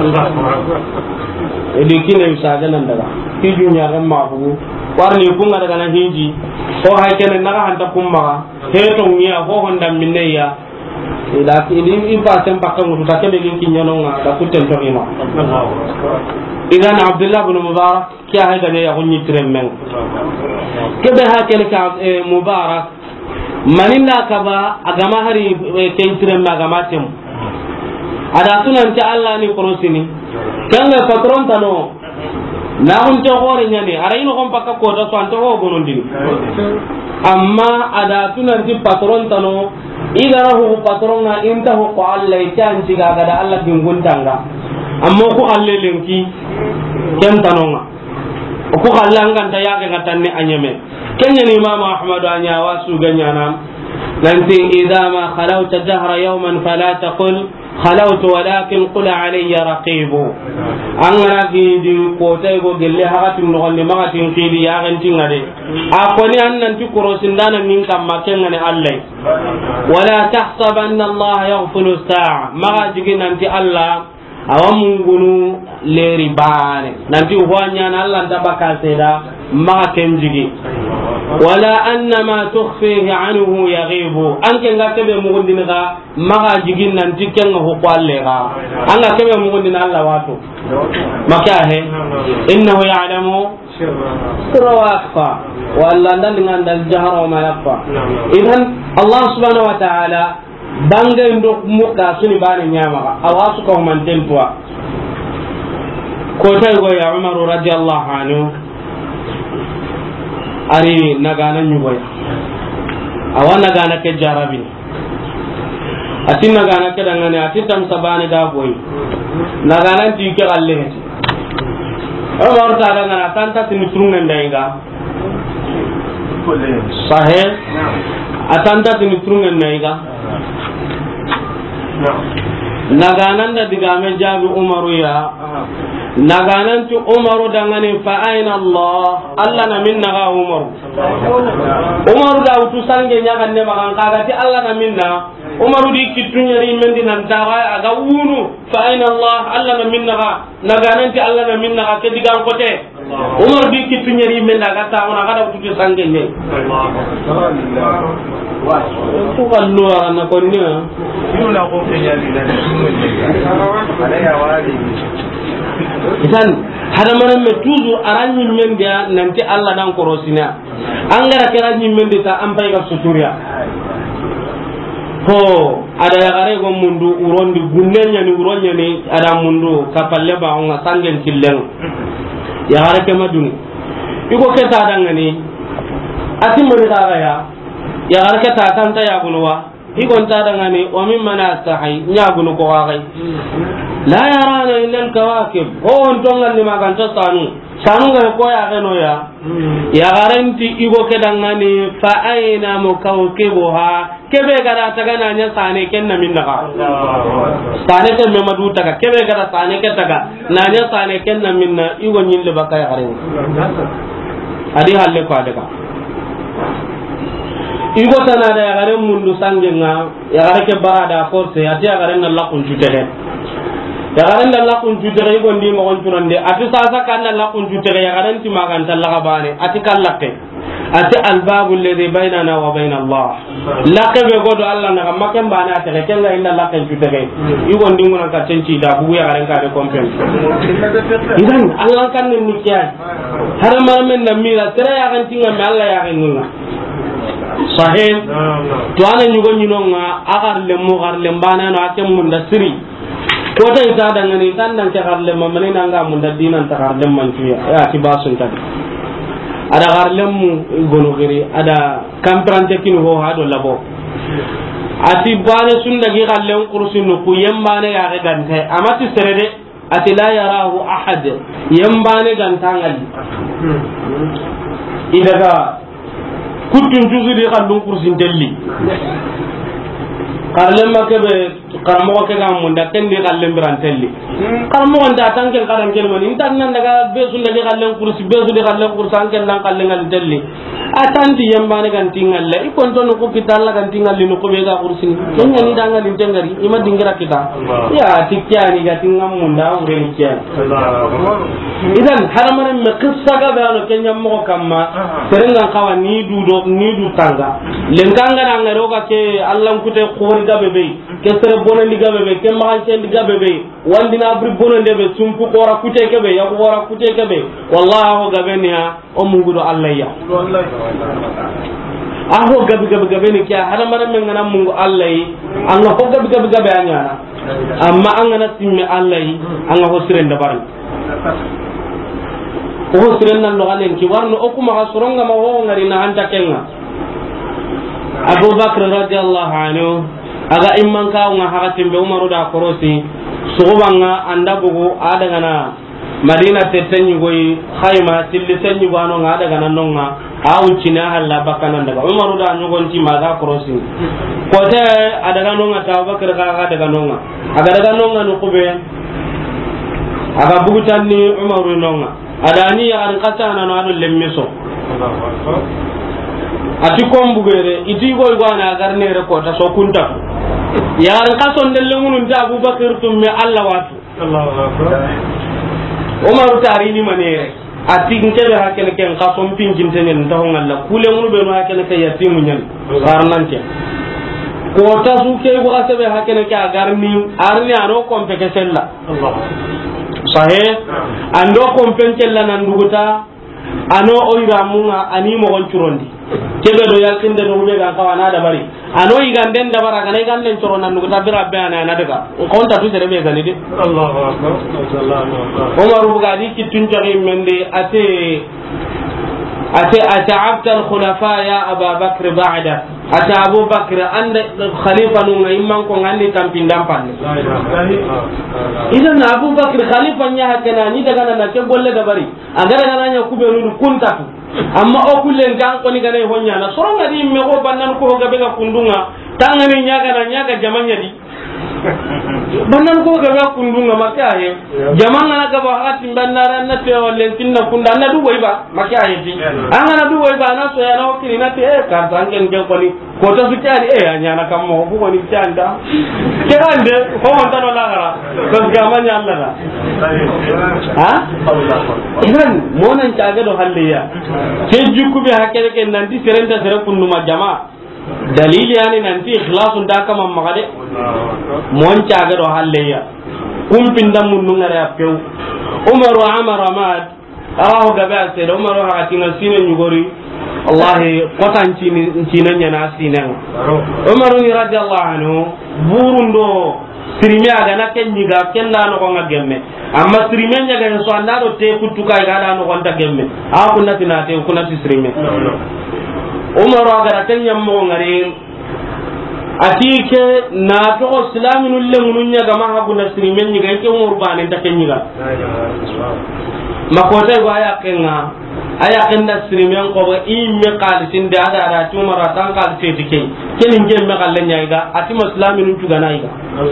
edi kine sa ganan daga ki junya ran ma bu warni kunga daga na hiji ko hay kene naga hanta kumma he to ngiya ho honda minneya ida ki ni ipa sem pakam mutu ta kebe gin kinyano nga da kutten to ima idan abdullah ibn mubarak kya hay gane ya hunni tremmen kebe ha kene ka mubarak maninda kaba agama hari ken tremma agama tem ada sunan ta Allah ni korosini kanga patron tano na un to hore nyane ara ino kon pakka ko to anto ho gonondini amma ada tunan ti patron tano igara hu patron na inta hu ko Allah tan ci ga da Allah ginguntanga amma ko Allah lenki ken tanonga ko Allah nganta yaake ngatanne anyame kenya ni imam ahmad anya wasu ganyana nanti idha ma khalawta jahra yawman fala taqul خلوت ولكن قل علي رقيب angana gidi ko tay go gelle hakatim no gonde magatin qidi ya gantin ngade akoni annan ti korosindana min kam makengane Allah wala tahsabanna Allah yaghfulu sa'a maga jigi nanti Allah awamungunu leri bane nanti huanya na Allah tabaka seda maga kenjigi wala anna ma tukhfihi anhu yaghibu anke ngakebe mugundin ga maga jigin nanti kenga ho kwalle ga anga kebe mugundin Allah wato maka he innahu ya'lamu sirra wa akhfa walla ndan dal jahra wa ma yakhfa idan Allah subhanahu wa ta'ala banga ndo muka suni bane nyama awasu ko man tentwa ko tay go ya Umar radiyallahu anhu ari nagana nyugoya awa nagana ke jarabi ati nagana ke dangane ati tam sabane da boy nagana ti ke galle ne Umar ta dangana tanta tin turungen daiga sahih atanta tin turungen daiga naganan da digame jabi Umaru ya naganan tu Umaru dangane fa aina Allah na minna ga Umaru da utu sange nya kan ne makan kaga ti Allah na minna Umaru di kitunya ri mendi nan taga aga wunu fa aina Allah na minna ga naganan ti Allah na minna ga ke digan kote Umaru di kitunya ri menda ga ta ona ga utu sange ne ko kallo ana ko ni na ko kenya ni da ala ya wali idan hada maran me toujours aranyi men dia nanti Allah dan korosina angara keranyi men ta ampai ga suturia ko ada ya gare go mundu urondi gunnenya ni uronya ni ada mundu kapalle ba on sangen killen ya gare ke maduni iko ke ta dangani atimuri ga ya gare ke ta tanta ya gunwa igon ta dangani o min mana sahi nya gunu ko ga la yarana illa al-kawakib on tongal ni maganta sanu ga ko ya gano ya garanti igo kedangani fa aina mukawkibuha kebe gara tagana nya sane kenna minna ka sane ke memadu taga kebe gara sane ke taga nanya sane kenna minna igo nyille bakay garen adi halle ko adaka igo tanada ya garen mundu sangenga ya garake barada force ati ya garen Allah kun jutere ya garan da Allah kun jutere go ndi mo on turande ati sasa kan Allah kun jutere ya garan ti magan talla bane ati kallake ati albabu alladhi bainana wa bain Allah laqabe go do Allah na makan bana ati kenga inda Allah kan jutere igo ndi ngona ka tenci da bu ya garan ka de kompen idan Allah kan ni kiyan harama men na mira tere ya kan tinga me Allah ya kan ngunga sahih to ana nyugo nyinonga agar lemu gar lembana no akem munda siri ko tay ta dangane tan dan ka garle mamane nanga mun da dinan ta garle man tuya ya ti basun ta ada garle mu gono giri ada kamprante kin ho ha do labo ati bane sun da gi garle kursin no ku yembane ya ga gante amati serede ati la yarahu ahad yembane gantangali idaga kutun juzuri kan dun kursin delli karlem makebe karamo ke ga mun da kendi karlem birantelli karamo nda tanke karam kel mani tan nan daga besu ndage karlem kursi besu de karlem kursi an ken nan karlem ngal telli atanti yamba ne kan tingalle ikon to no ko kitalla kan tingalli no ko be ga kursi kenya ni dangal intengari ima dingira kita ya tikyani ga tingam mun da ure ni kya idan haramane me qissa ga be no kenya mo kamma serenga kawa ni du tanga lenganga na ngaro ga ke allah kute khori ga bebe ke sere bonan diga bebe ke ma chen diga bebe wandina abri bonan de be sumpu qora kute ke be ya qora kute ke be wallahi ho ga benya o mungudo allah ya aho gabi ni kya haramane men ngana mungu allah yi anga ho gabi anyana amma angana timme allah yi anga ho siren da baran o siren nan no galen ki warno o kuma ga soronga ma ho ngari na hanta kenga Abu Bakr radhiyallahu anhu aga imman ka nga hakatin be Umaru da korosi sugubanga anda bugu ada gana Madina tetanyi goyi khayma tilli tanyi bano nga ada gana nonga awucina halla bakana daga Umaru da nyogonti maga korosi ko te ada gana nonga ta Bakr ka daga nonga aga daga nonga no kube aga bugu tanni Umaru nonga adani ya an kasana no anu lemmeso ati kombugere iti goy gwana garnere ko ta so kunta ya an kason delle munun ta Abu Bakr tumme Allah watu Umar tarini manere ati ngebe hakene ken kason pinjin tenen ta ngalla kule munu be no hakene kay yatimu nyen sarnante ko ta su ke go asabe hakene ka garni arni ano kompeke sella sahe ando kompentella nan duguta ano oiramunga ani mo gonchurondi kebe do yakinde do be ga kawana da bari ano iganden da bara kana iganden chorona nugo tabira be ana na daga ko ta tu sere be gani de Allahu akbar Umar bugadi kitun jari mende ate abta al khulafa ya Abu Bakr ba'da ate Abu Bakr ande khalifa nu imman ko ngandi tampindam panne idan Abu Bakr khalifa nya hakana ni daga na ke golle da bari agara kana nya kubenu kuntatu amma o kulle ngan ko ni gane honya na soronga di me go bannan ko ga be ga kundunga tangani nyaga jamanya di bannan ko ga be kundunga makaye jamanga na ga ba hati bannara na te wallen tinna kunda na du ba makaye ti angana du ba na so ya na okini na te ka tangen ngen ko ni ko to sukari anya na kam mo ko ni tanda kerande ko on tan la gara to ga manya Allah da ha idan monan caga do halliya ke jukku be hakere ke nanti serenta sere kunduma jama dalili yani nanti ikhlasun da kama magade mon caga do halliya kumpinda munnu ngare apeu Umar wa Amar Ahmad arahu gabe se do Umar ha tinga sine nyugori wallahi qotan cini nyana sinan Umar radhiyallahu anhu burundo sirime aga na kenyiga kenda no ko ngagemme amma sirime nyaga so anda do te kutuka ga da no gonta gemme a kunna tinate kunna sirime Umar aga kenyam mo ngari atike na to islaminu lemunun nyaga ma habuna sirime nyiga ke Umar bane ta kenyiga makota go aya kenda sirime ko ba imme qalisin da ada tumara tan qal tetike kenin gemme kallen nyaiga ati muslimin tuga naiga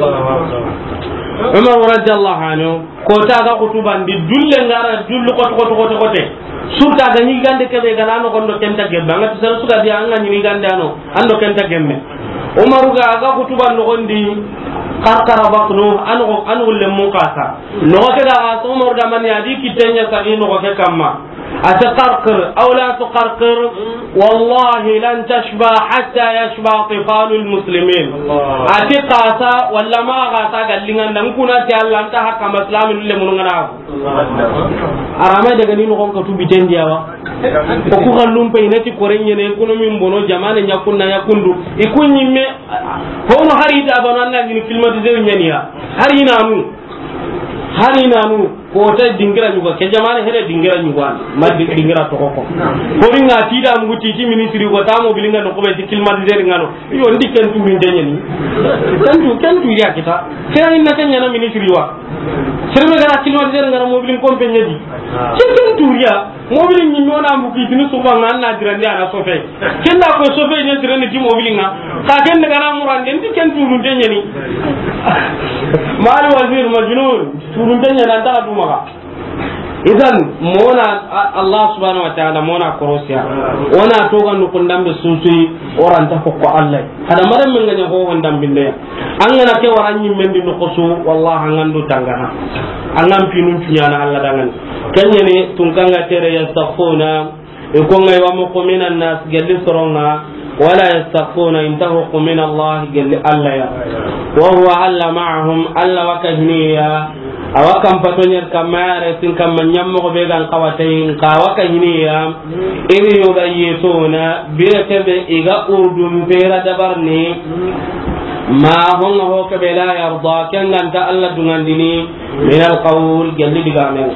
Umar radhiyallahu anhu ko ta ga kutuban di dulle ngara dullu ko surta ga ni gande ke be ganano gondo kenta gembe ngati sar suka di anga ni gande ano ando kenta gemme Umar ga kutuban no gondi qarqara batnu anu lemmu qasa no ke da Umar da man yadi kitenya sa no ke kamma أتقرقر أو لا تقرقر والله لن تشبع حتى يشبع طفال المسلمين أتقاسا ولا ما غاسا قال لنا نكون أتيالا انتهى كما إسلام اللي منغناه أرامي دغني نقوم كتب تندياوا وكو غلوم بينتي كورين يكونوا من بونو جمان يكون يكوندو يكون يمي هونو هاري تابانا نغني كلمة زي نيا هاري نانو ko ta dingira nyugo ke jamane hele dingira nyugo ma dingira to ko ringa tida mu titi ministry ko ta mo bilinga no ko be climatiseur ngano yo ndiken tu min denye ni kan tu ya kita kera inna kanya na ministry wa serbe gara climatiseur ngara mo bilin compagnie di kan tu ya mo bilin ni nona mu ki tinu so ba ngana dirandi ana so fe kenda ko so fe ne dirandi ti mo bilinga ka ken daga na murande ndiken tu min denye ni mal wazir majnun turunnya nanta duma idan mona Allah subhanahu wa ta'ala mona korosya ona to ga nukundam be susui oranta ko Allah hada maram men nganya ho wondam binde an ngana ke waranyi mendi no kosu wallahi ngandu tangana angam pinun tunyana Allah dangan kanya ne tungkanga tere yastaghfuna ko ngai wa mu'minan nas galli soronga ولا يستخفون انتهوا من الله جل الله وهو ألا معهم ألا وكهنيا أوكم فتنير كمارة كم من يمغ بيغان قواتين قاوكهنيا إذ يبيتون بركب إغا أردن بير دبرني ما هم هو كبلا يرضى كان أنت ألا دناندني من القول جل بغانين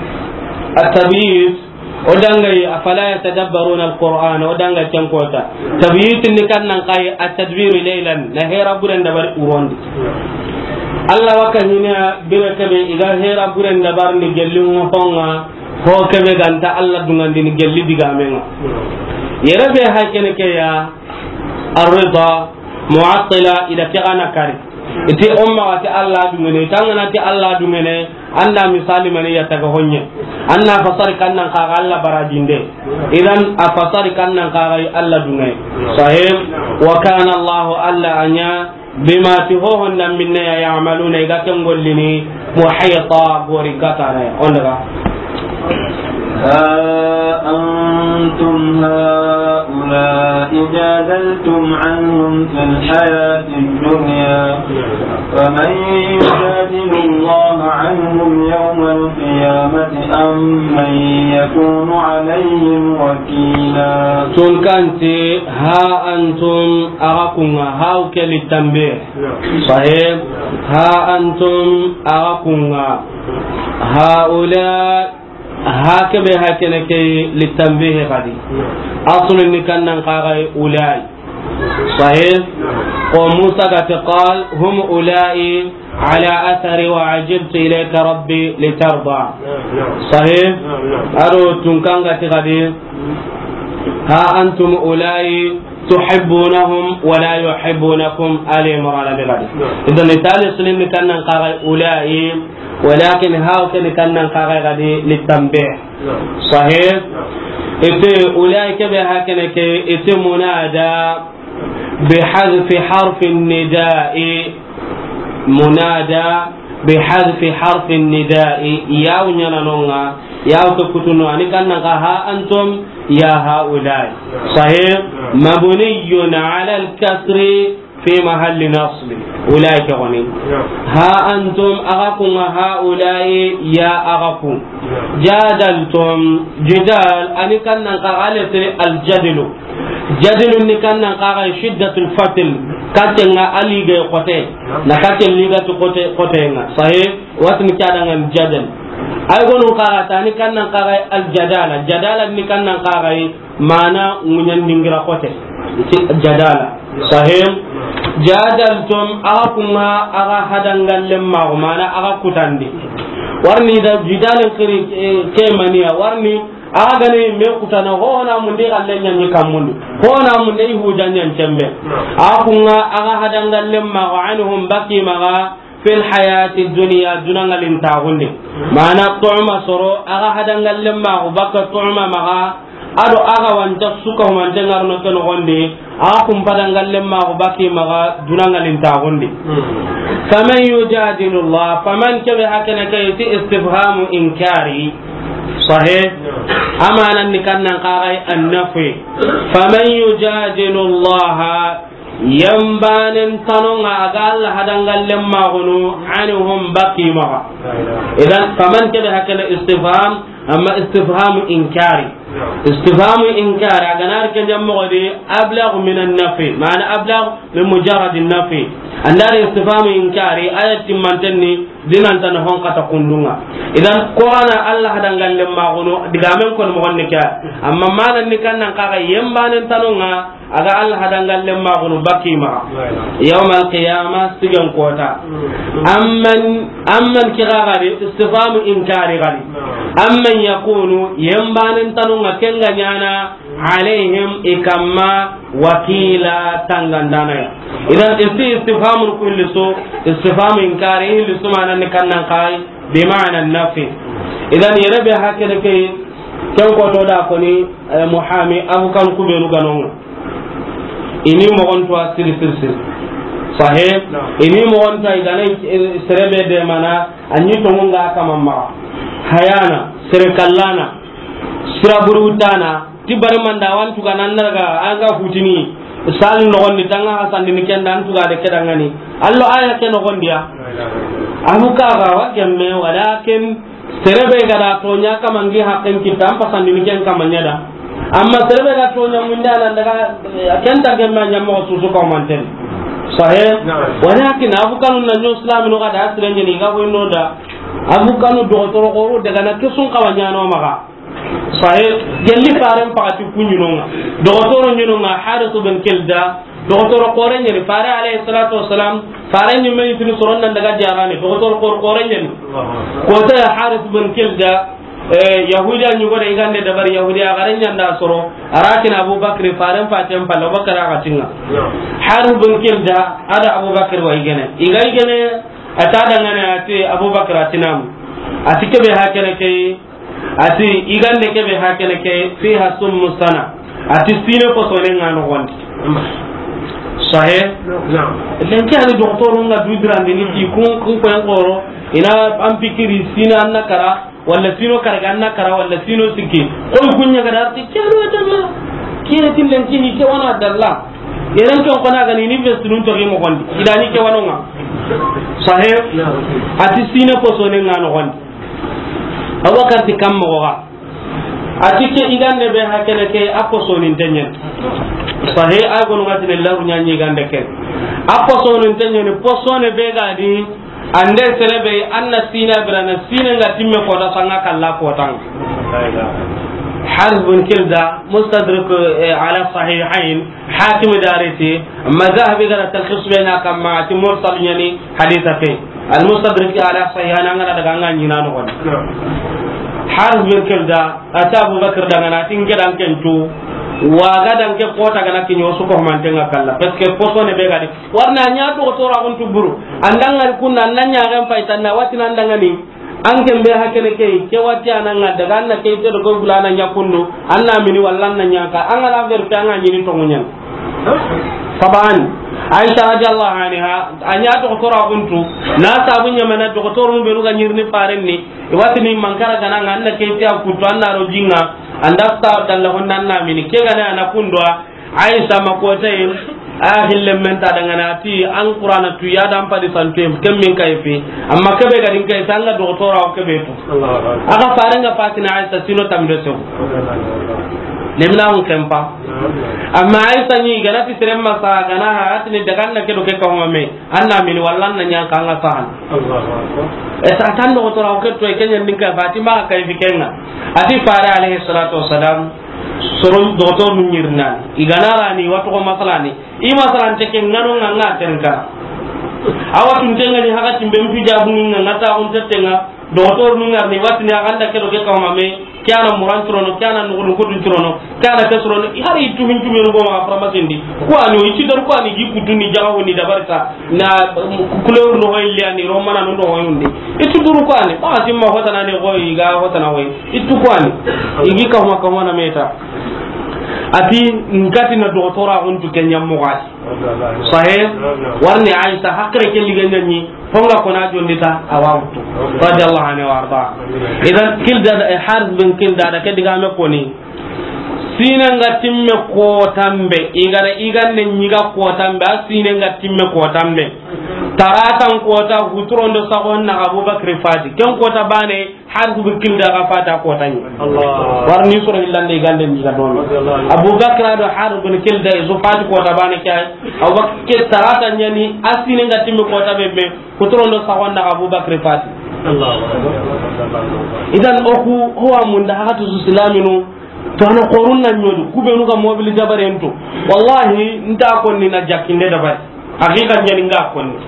التبييت odangay afala yatadabbaruna alquran odanga cankota tabiyitin ni kannan qay at-tadbir laylan la hera buren dabar urondi Allah wakahina bira kebe iga hera buren dabar ni gellun honga ho kebe ganta Allah dungandi ni gelli digamenga yerabe hakene ke ya ar-ridha mu'attila ila ti'ana kari ite umma wati Allah dungene tangana ti Allah dungene anda misali mani ya taga honye anna fasari kannan kaga Allah barajinde idan afasari kannan kaga Allah dungene sahib wa kana Allah alla anya bima tihohon nam minna ya ya'maluna iga kan gollini muhayta gori katare ondaga أنتم هؤلاء جادلتم عنهم في الحياة الدنيا فمن يجادل الله عنهم يوم القيامة أم من يكون عليهم وكيلا تنكنت ها أنتم أغاكم هاوك للتنبيه صحيح ها أنتم أغاكم هؤلاء هكذا هكذا للتنبيه غادي أصل إن كان نقاعي أولاي صحيح وموسى قال هم أولاي على أثر وعجبت إليك ربي لترضى صحيح أرو تنكان غادي ها أنتم أولاي تحبونهم ولا يحبونكم آل عمران بغادي إذا مثال سلم كان نقاعي أولاي ولكن هاوكن كان نقاعي غادي للتنبيه صحيح إتي أولئك بهاكن إتي منادى بحذف حرف النداء منادى بحذف حرف النداء ياو نيانونغا ياو كتونو اني كان نقاها أنتم يا هؤلاء صحيح مبني على الكسر في محل نصب أولئك غني ها أنتم أغاكم هؤلاء يا أغاكم جادلتم جدال أني كان نقال الجدل جدل أني كان نقال شدة الفتل كاتنا أليغي قتي نكاتل ليغة قتي صحيح واتن كادنا الجدل أيضا نقال كان نقال الجدالة جدالة أني كان نقال مانا من ينجر قتي جدالة صحيح جادلتم أغاكما أغا هدنغل لما غمانا أغا كتاندي warni da jidalen kiri kemaniya warni agane me kutana hona munde galle nyanyi kamundu hona munde hujan nyan cembe akunga aga hadangal lemma wa anhum baqi maga fil hayati dunya dunangal intagunde mana tu'ma soro aga hadangal lemma wa baqi tu'ma maga ado aga wanta suka humante ngarno ken gonde akum padangal lemma wa baqi maga dunangal intagunde faman yujadilu Allah faman kabe hakana kayti istifhamu inkari صحيح أما أن كان قارئ النفي فمن يجادل الله ينبان تنون أقال هذا لما غنوا عنهم بقي مغا إذا فمن كده هكذا استفهام أما استفهام إنكاري استفهام إنكاري أقنار كجمع غدي أبلغ من النفي معنى أبلغ من مجرد النفي عندنا استفهام إنكاري آية من تني dinan tan hon kata kundunga idan qur'ana Allah dangalle ma gono digamen kon mo wonne ka amma manan ni kan nan kaga yembanen tanonga aga Allah dangalle ma gono bakima yawmal qiyamah sigan kota amman kiragari istifamu inkari gari amman yakunu yembanen tanonga kenga nyana alaihim ikamma wakila tangandana ya idan istifhamu kulli so istifhamu inkari li sumana ne kannan kai bi ma'ana nafi idan yarabe hakene kai kan ko to da ko ni muhami abu kan ku be nu ganon ini mo on to asiri sir sahih ini mo on ta igana serebe de mana anyi to ngunga kama ma hayana sirkallana siraburutana tibar manda wan tuga nan narga anga hutini salin no wonni tanga hasan ni kendan tuga de kedangani allo aya ke no gondiya amuka ga wa gemme walakin serebe gara to nya kama ngi hakken kitam pasan ni ken kama nyada amma serebe ga to nya munda nan daga kenta gemme nya mo susu ko manten sahih walakin abukanu na nyo islam no ga da asrenye ni ga wonno da abukanu do to ko daga na kesun kawanya no maga sahih gelli faran pakati kunyunonga dogotoro nyunonga harisu ben kilda dogotoro koren nyeri fare alayhi salatu wassalam fare nyume tini soronna daga jarane dogotoro koren nyeri kota ya harisu ben kilda yahudiya nyugo de igande dabar yahudiya garan nyanda soro arakin abubakar faran fatem palla bakar agatinga harisu ben kilda ada abubakar wa igene atada ngane ati abubakar atinam atike be hakene kay ati igande kebe hakene ke fiha summu sana ati sine ko sonen ngano gondi sahih len ke ali docteur nga dudrandi ni ti kun ko ngoro ina am pikiri sina annakara wala sino karaga annakara wala sino sikki ko kunya ga darti kelo dalla kire tin len kini ke wana dalla yeren ko kona ga ni invest nun to mo gondi idani ke wanonga sahih ati sine ko sonen ngano gondi abakar ti kam mo ga atike igande be hakene ke aposonin tenyen sahe ago no ngati lahu nyanyi gande ke aposonin tenyen posone be ga di ande serebe anna sina brana sina ngati me ko da sanga kala ko tan حرب كلدا مستدرك على صحيحين حاكم دارتي مذاهب غير التلخيص بينها كما مرسل يعني حديثك المستدرك على صحيحين انا daga ngani nanu kon حرب كلدا ata Abu Bakar daga na tinge dan kentu waga dan ke kota gana kinyo su ko mantenga kala parce que poso ne be gadi warna nya to to ra on tuburu andanga kunna nanya gam faitanna watina andanga ni an kan be hakene ke wati ananga daga na ke to go bulana nyakundu anna mini wallan na nyaka an ala ver tanga nyini to munyan taban aisha radhiyallahu anha anya to to ra kuntu na sabunya mana to to rum be ruga nyirni parenni wati ni mankara kana nganda ke ti akutu anna ro jinga anda ta dalla honnan na mini ke gana na kundwa aisha makotai ahille men ta daga nati an qur'ana tu ya dan padi santem kemmin kayfi amma kebe ga din kay sanga doktora o kebe to aga farenga fatina aisha sino tamdo so lemna on kempa amma aisha ni ganati seremma sa gana ha atini daga na kedo ke ko me anna min wallan na nyanga nga sahan esa tan doktora o keto e kenya ninka fatima kayfi kenga ati fare alayhi salatu wassalam soron doktor nu nyirna iganara ni wato ko masalani i masalan teke ngano nganga tenka awatun tenga ni hakati mbempi jabu ngata on tetenga doktor nu ngarni watni aganda kedo ke kawma me kana murantrono kana nugo ko tuntrono kana tesrono hari tumin tumin go ma farmasindi ko ani iti dar ko ani gikutu ni jawo ni dabarta na kuleur no hoyli ani romana no do hoyundi itu duru ko ani ba simma hotana ne go iga hotana hoy itu ko ani igi kawma kawma meta ati ngati na doktora on tu kenya mo gati sahih warni aisha hakre ke liganya ni honga kona jondita awamtu radiyallahu anhu warda idan kilda harb bin kilda da ke diga me koni sine ngatimme ko tambe igara iganne nyiga ko tambe asine ngatimme ko tambe taratan kota huturondo sagon na Abubakar fati ken kota bane har ku bikin da gafata kota ni Allah warni sura illande gande ni ga don Abubakar do har bin kil da zo fati kota bane kay Abubakar ke taratan yani asine ngati mi kota bebe huturondo sagon na Abubakar fati Allah idan oku huwa mun da hatu islaminu to ana qorun nan nyodu kubenu ga mobile jabarento wallahi nta ko ni na jakinde da bar hakika nyani nga ko ni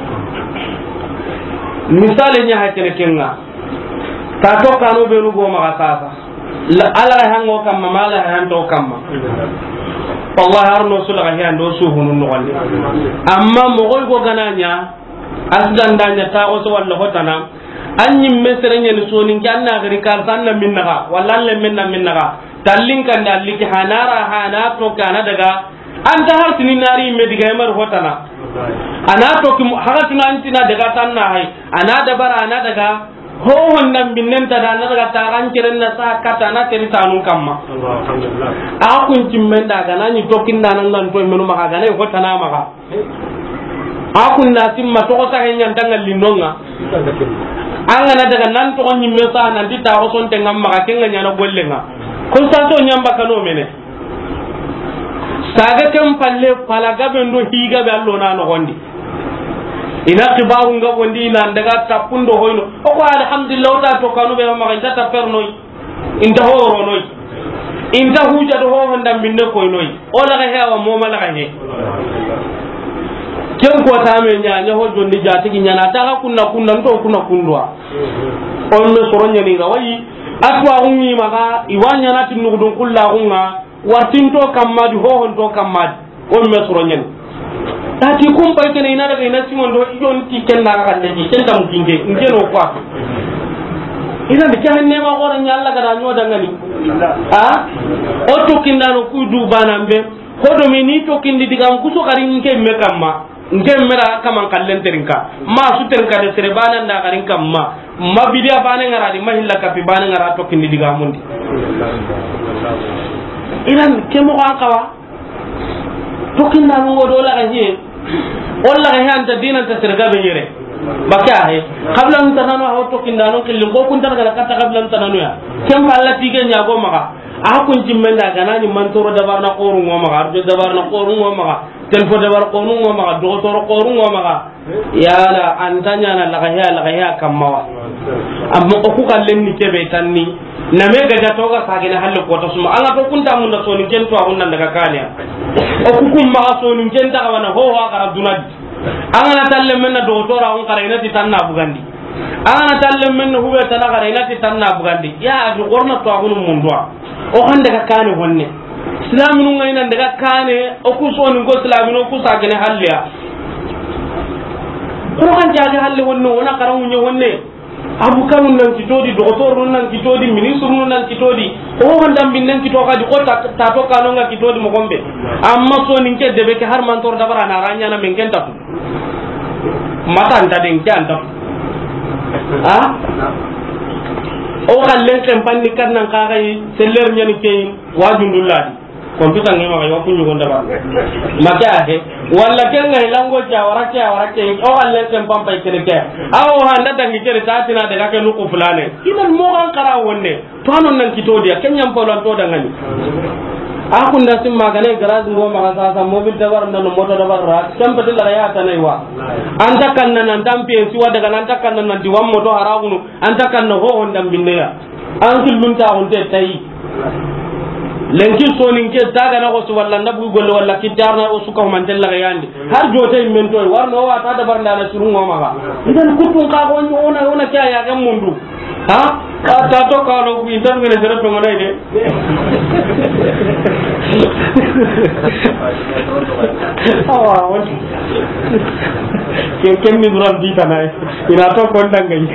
misale nya hakene kenga ta to kanu be rugo ma sasa la ala hango kam mala han to kam wallahi arno sula ga han do su hunun no wali amma mo go gananya asdan danya ta o so walla hotana anyi mesere nyani so nin kanna gari kar sanna minnaga wallahi minnaga tallin kan dalli ki hanara hana to kana daga anta har tinin nari mediga mar hotana ana to ki haratu nan tina daga tanna hay ana da bara ana daga ho wannan binnen ta da na daga taran kiran na sa kata na teri tanun kamma alhamdulillah a kun cimmen daga nani to kin nan nan to menu maka ga ne hotana maka a kun na simma to ko sa henyan dangal linonga an na daga nan to on nyimme sa nan di ta ko son te ngam maka ken nyana gollenga kun sa to nyamba kano mene saga kan palle palaga bendo higa be allo na no gondi ina kibaru nga gondi ina daga tapundo hoyno o ko alhamdulillah ta to kanu be ma ga ta pernoy inta horo noy inta huja do ho handa minne koy noy o la ga hewa mo ma la ga he ken ko ta me nya ho jondi jati gi nyana ta ka kunna ndo kunna kundwa on me soronya ni ga wayi atwa unni maga iwanya na tinugudun kullahu wartinto kammadi hohonto kammadi on me soronya tati kum pay kene ina daga ina simon do ijon ti ken na ga leji ken tam kinge ngeno kwa ina de kan ne ma gora nya Allah ga nyo daga ni o to kindano ku du banambe hodo mi ni to kindi digam kuso garin ke me kamma ngemmera kaman kallen terinka ma su terinka de sere banan da garin kamma ma bidia banan ngara di mahilla kapi banan ngara to kindi digamundi ilan kemo kawa to kinna ngo do la ga hiye walla ga hanta dinan ta sirga be yere baka he qabla an tananu ha to kinna no killin ko kun tan ga kata qabla an tananu ya kem Allah tige nya go maka a kun jimmen da ganani man toro dabar na qoru ngo maka arjo dabar na qoru ngo maka telfo dabar qoru ngo maka do toro qoru ngo maka yala antanya na la ga kamawa amma ko ku kallen ni kebe tanni na me ga to ga sage na halle ko to suma anga to kunta mun da so ni ken to hunnan daga kaniya o ku kum ma so ni ken ta wana ho wa ga dunad anga na talle men na do to ra on karaina ti tanna bugandi anga na talle men no hube tan karaina ti tanna bugandi ya adu gorna to hunun mun do o han daga kane honne islaminu ngai nan daga kane o ku so ni go islaminu ku sage na halle ya ko kan jaga halle wonno wona karamu nyo wonne abu kanun nan kitodi doktor nan kitodi ministre nan kitodi o hon dam bin nan kito kadi ko ta to kanonga kitodi mo gombe amma so nin ke debe ke har man tor dabara na ranya na men kenta mata anta den ke anta o kallen kan panni kan nan ka kai seller nyani ke wajundulladi computer ngi ma ko kunyu gonda ba maka he walla kenga lango ja warake o alle tem pampa kene ke aw handa dangi kere tatina daga ke nuku fulane idan mo kan kara wonne to anon nan kitodi kenyam polon to dangani akun da sim magane garage ngo ma sa mobil dabar nan moto dabar ra tempe dilla ya tanaiwa anta kan nan tampe si wada kan anta kan nan diwam moto haragunu anta kan no ho ondam binneya an kilmun ta on te tayi lenki sonin ke daga na ko su walla nabu golle walla kitar na o suka man tella ga yandi har jote men to warno wa ta dabar na surun ngo ma idan kutun ka ko ona kya ya ga mundu ha ta to ka no ku intan ngene sere to ngone de awa woni ken mi duran di tanai ina to kon dangai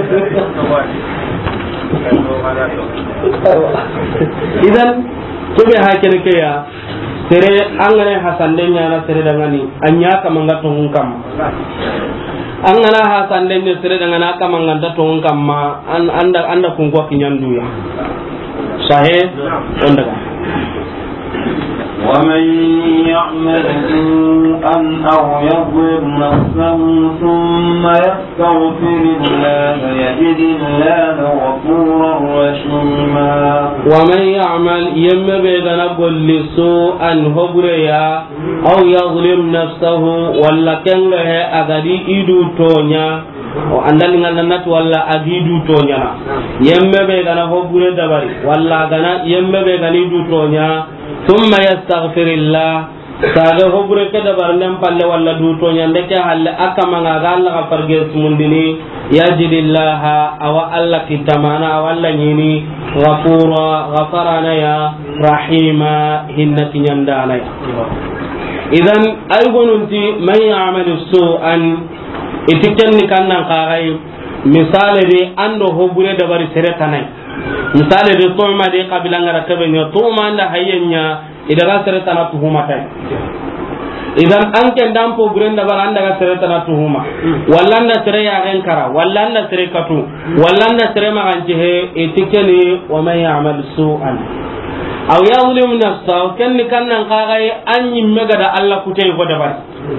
idan kebe hakene ke ya sere angane hasande nyana sere dangani anya kamanga to ngam angana hasande ne sere dangana kamanga to ngam anda kungo kinyandu ya sahe onda ومن يعمل سوءا أو يظلم نفسه ثم يستغفر الله يجد الله غفورا رحيما ومن يعمل يمبغن قل سوءا هبريا أو يظلم نفسه ولا كنغه أغدي إدو تونيا andal ngalnat walla agidu tonya yemme be gana hobure dabari walla gana yemme be gani du tonya thumma yastaghfirullah saga hobure ke dabar nem palle walla du tonya ndeke halle akama ngaga Allah ka farge sumundini yajidillah awa Allah kitamana walla nyini ghafarana ya rahima hinnati nyandana ya idan ay gonunti man ya'malu su'an itiken ni kannan qaray misale de ando hobure da bari seretanai misale de tuma de qabila ngara tabenya tuma anda hayenya idaga seretana tuhuma tay idan an ken dan po buren da bar anda ga seretana tuhuma wallanda sere ya renkara wallanda sere katu wallanda sere maganci he itikeni wa man ya'mal su'an aw yadhlim nafsahu ken ni kannan qaray an yimme ga da Allah kutai go da bar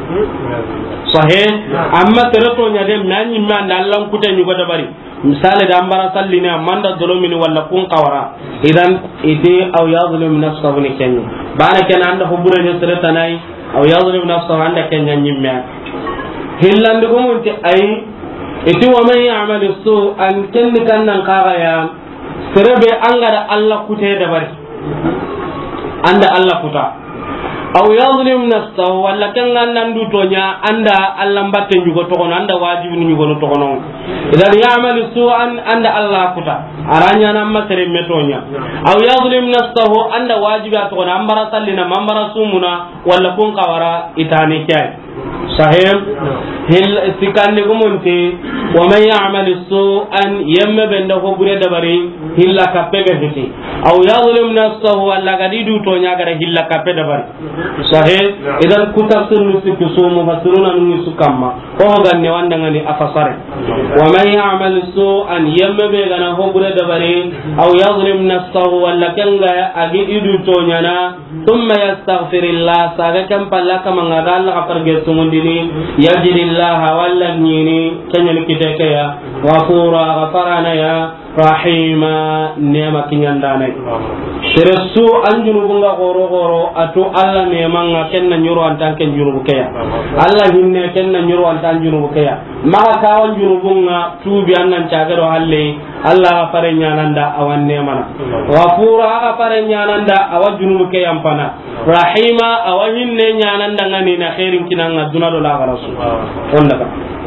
sahih amma tereto nya dem nani man Allah kutai ni go da bari misale da ambara sallina manda dolomini walla kun qawara idan ide aw yadhlim nafsahu ni kenni bana ken anda hubure ni seretanai aw yadhlim nafsahu anda kenya nyimme hillandu gumunti ay iti wa man ya'mal su an ken kannan qaga ya serebe angara Allah kutai da bari anda Allah kuta aw yadhlim nafsahu walla kan nan du tonya anda Allah mbatte nyugo to kono anda wajibi nyugo to kono idan ya'malu su'an anda Allah kuta aranya nan masere metonya aw yadhlim nafsahu anda wajibi to kono ambara sallina mambara sumuna walla kun qawara itani kay sahih hil istikandi gumunti wa man ya'malu su'an yamma benda ko bure dabari hilla kapebe hiti aw yadhlim nafsahu walla gadidu tonya gara hilla kape dabari sahih idan kutafsir nusiku sumu fasiruna nusu kamma o ganne wanda ngani afasare wa man ya'mal su'an yamma be gana ho bure dabari aw yadhlim nafsahu walla kanga agi idu tonyana thumma yastaghfirullah saga kam pallaka mangada Allah aparge sumundini yajidillah walla nyini kanya nikiteke ya ghafarana ya rahima nema kinyandana teresu anjunu bunga goro atu alla nema nga kenna nyuro antan ken junu bukeya alla hinne kenna nyuro antan junu bukeya maka kawan junu bunga tubi annan tagaro halle alla fare nyananda awan nema ghafura ga fare nyananda awan junu bukeya ampana rahima awan hinne nyananda ngani na khairin kinanga dunado la garasu ondaka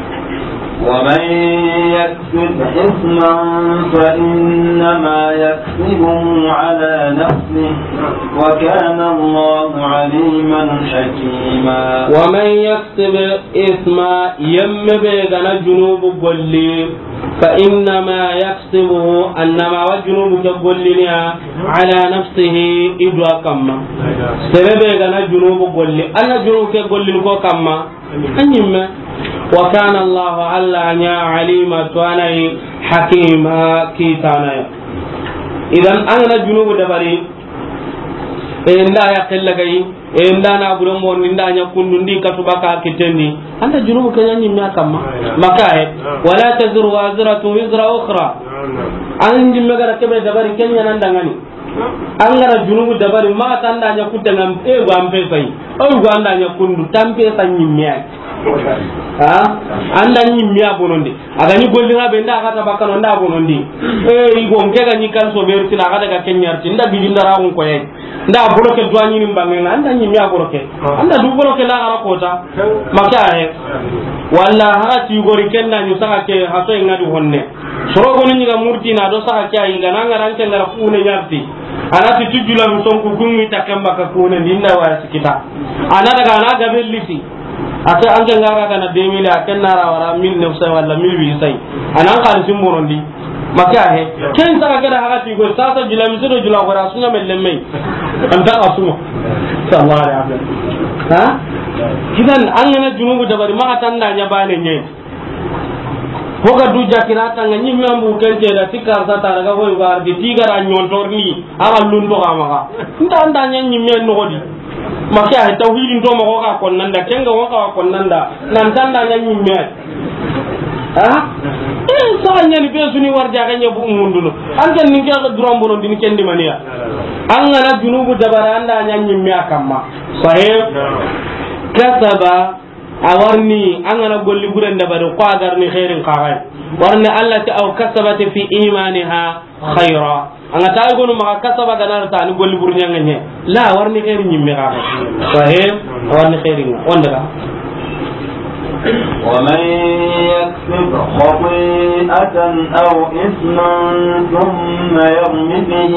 ومن يكسب إثما فإنما يكسبه على نفسه وكان الله عليما حكيما ومن يكسب إثما يمبغن جنوب قلي فإنما يكسبه أنما وجنوب قلنا على نفسه إدوا كما سببغن جنوب قلي أنا جنوب قلي كما أنيما وكان الله على عليما تواني حكيما كيتانا إذن أنا جنوب دبري إن لا يقل لكي إن لا نعبرم وإن لا يكون لندي كتبك كتندي أنت جنوب كيان يميا كما مكاهب ولا تزر وازرة وزر أخرى أن جمع كبير دبري كن ينندغني angara junubu dabari ma tanda nya kutengam ampe sai o anda nya kundu tampe sanyimya anda nyimya bonondi aga ni gollinga be nda kata bakano nda bonondi igo ngega ni kan so berti na kata ka kenyarti nda bidinda raun ko yai nda boloke duani ni mbangenga anda nyimya boloke anda du boloke la ara kota maka walla harati gori kenna nyu saka ke hato ngadu honne soro goni ni ga murti na do saka ke ay gananga ranke ngara kune nyarti anati tujula musonku kungi takamba ka kune ninda wa sikita ana daga ana gabe liti ate anje ngaga kana 2000 akenna rawara 1900 wala 1800 anan qal simborondi maka he ken saka kada hakati go sasa jula misodo jula gora sunya mellemme anta asuma sallallahu alaihi wasallam ha kidan angana junubu dabari ma tanda nya bane nye hoga du jakirata nga nyimmi ambu kente da tikar sa ta daga hoy war di tigara nyontorni ala lundo kama nda anda nya nyimmi no godi maka tauhidin to mo ka konnanda kenga wo ka konnanda nan tanda nyanyi me sanya ni besu ni warja ganya bu munduno anjan ni ga drombono din kendi mania angana junubu dabara anda nyanyi me akamma sahib kasaba awarni angana golli buren dabaro ko agar ni khairin qaray warna allati aw kasabati fi imaniha khaira anga tay gonu maka kasaba ganar ta ni golli burnya nganye la warni khairin nyimme ka sahib warni khairin onda ومن يكسب خطيئة أو إثما ثم يرم به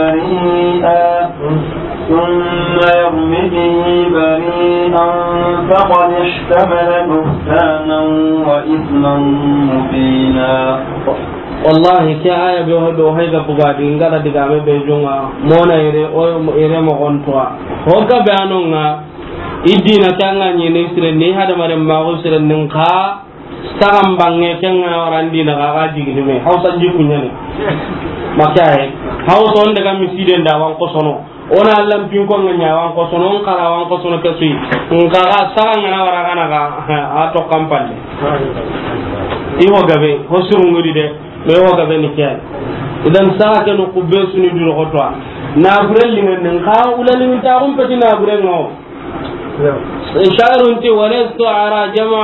بريئا فقد احتمل بهتانا وإثما مبينا والله كآية بوهيدا بغادي ngara digame be jonga mona ire mo gontoa hoga banonga idina tanga nyene sire ne hada mare mago sire nin ka sagam bange kenga orandi na ga jigi me hausa jikunya ne makaye hausa on daga miside nda wan ko sono ona allam pin ko nganya wan ko sono on kala wan ko sono kesui ngara saganga na wara kana ga ato kampalle iho gabe hosuru ngudi de me ho gabe ni kyan idan sa ka no kubbe suni duro hotwa na burel lingen ka ulalin ta gum peti na burel no شعر ولست أرى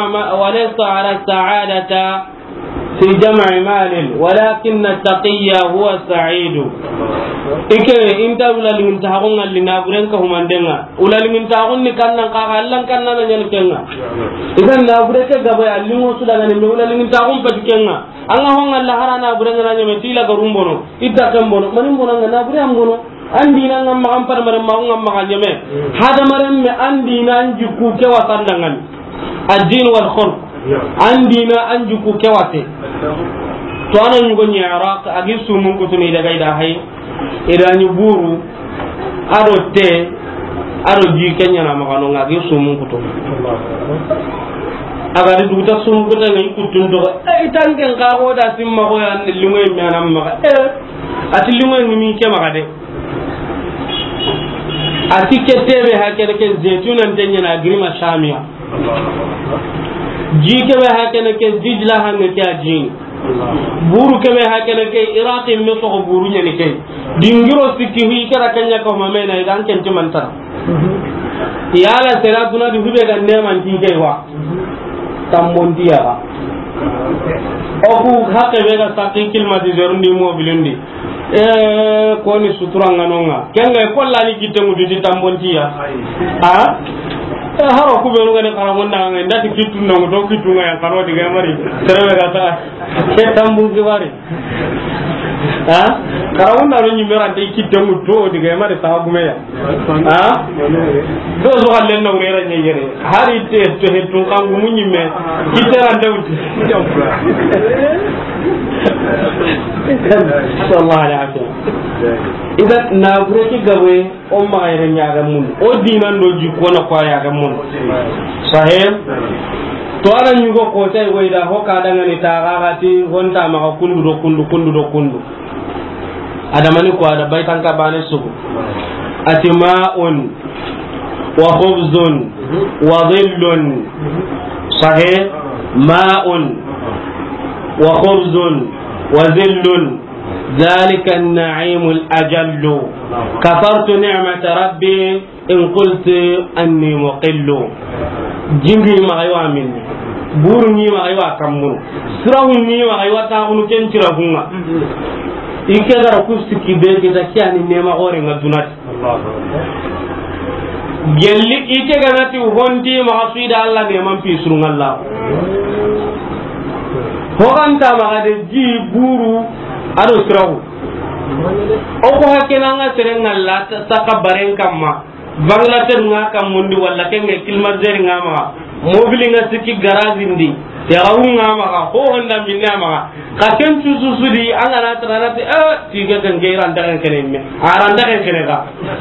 السعادة في جمع مال ولكن التقي هو السعيد إكي إنت ولا لمنتهون اللي نابرنك هم عندنا ولا لمنتهون كنا قاعدين كنا نجلكنا إذا نابرنك قبل اللي هو سودان ولا لمنتهون بدكنا أنا هم الله هرانا نابرنك نجمتيلا كرومبونو إذا كم بونو مني بونو نابرنك بونو andina ngam ma ampar mare ma ngam ma nyame hada mare me andina anjuku ke watandangan ad-din wal khulq andina anjuku ke wate to anan yugo ni iraq agi sumun ko tuni daga ida hay irani buru aro te aro ji kenya na magano ngagi sumun ko to agari duta sumun ko tan ngi kutun do tanken ka go da simma ko yan limoy mi anam ma ati limoy mi ke magade atike tebe hakene ke zetunan tanya na grima shamia jike be hakene ke dijla hanne ke ajin buru ke be hakene ke iraqi me to buru nyane ke dingiro sikki hu ikara kanya ko mamena idan ken timanta yala seratuna di hube ga neman tike wa tambondiya ba oku hakke be ga sakki kilmatizer ndi mobilundi ko ni suturanga nonga kenga ko la ni kitte ngudi tambontiya haro ku be ngane karamonda ngane ndati kittu nango do kittu ngaya karo diga mari terebe ga ta ke tambu ki wari karamonda no nyimera de kitte nguddo diga mari ta gumeya do so halle no rera nyere hari te to hetun kangu munyimme kitera ndawti sallallahu alaihi wasallam idan na bureki gawe o ma yere nyaaga mun o dinan do jikko na ko yaaga mun sahib to ala nyugo ko tay wayda ho ka daga ni ta gagati honta ma ko kundu adamani ko ada baitan ka bane subu atima'un wa khubzun wa dhillun sahib ma'un wa khubzun wa dhillun ذلك النعيم الأجل كفرت نعمة ربي إن قلت أني مقل جنبي ما غيوا مني بورني ما غيوا كمون سرهني ما غيوا تاغنو كنترهنا إكذا ركوستكي بيكي تكياني نيما غوري غدونات gelli ite ganati hondi ma suida Allah ne man fi surun Allah ho anta ma de ji buru ado sirawu o ko hakena nga serenga la saka baren kamma bangladesh nga kam mundi walla kenga kilmazer nga ma mobile nga siki garazindi ya nga ma ho honda minna ma ka ken susudi anga na tranati tiga kan geira ndaga kenen me aranda kan kenega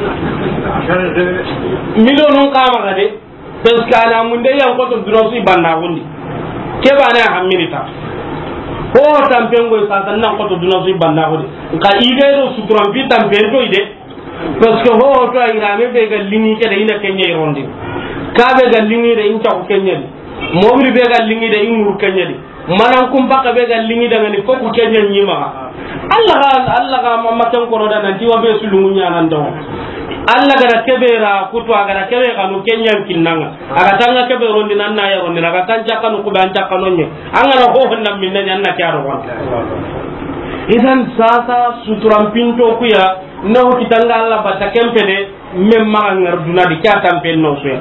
milonu kama gade peskana munde yang ko to drosi banna gundi ke bana hamirita ko tampengo sa tan nan ko to dunaso banna ko ka ide do suturan bi tampen to ide parce que ho to irame be gallingi ke da ina kenya irondi ka be gallingi da inta ko kenya mobili be gallingi da imur kenya di manan kum baka be gallingi da ngani ko ku kenya nyima Allah ga mamma tan ko da nan tiwa be sulungunya nan do Allah gara kebera kutu agara kebe kanu kenya kinnanga aga tanga kebe rondi nan na ya rondi aga tanja kanu ku banja kanonye angara ho honna minna nyanna kyaro wa idan sasa suturam pinto kuya no kitanga Allah bata kempede memma ngar dunadi kya tampen no so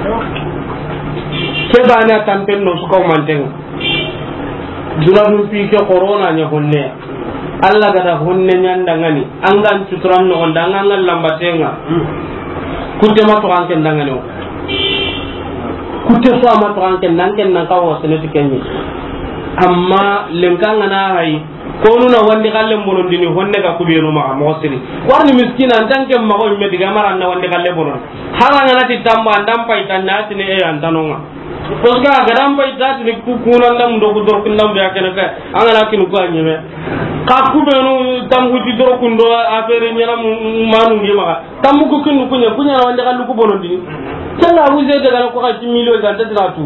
kebana tampen no so ko manten dunadu pi ke corona nya honne Allah gada honne nyanda ngani angan suturan no ndanga ngal lambatenga kutte ma to anken ndanga no kutte so ma to anken nanken nan kawo sene tikenni amma lenkanga na hay konu na wandi galle bonon dini honne ga kuberu ma mo siri warni miskina tanke ma ko me diga mara na wandi galle bonon haranga na ti tamba ndam pay tan na tini e antanonga posga gadam pay tati ni kukunan dam do ko dor kindam ya kana ka angana kinu ko anyeme ka kubenu tamgu ti dor kundo afere nyala manu ngi maka tamgu ko kinu kunya na wandi galle ko bonon dini tanga wuje daga ko ka timilo ga tadra tu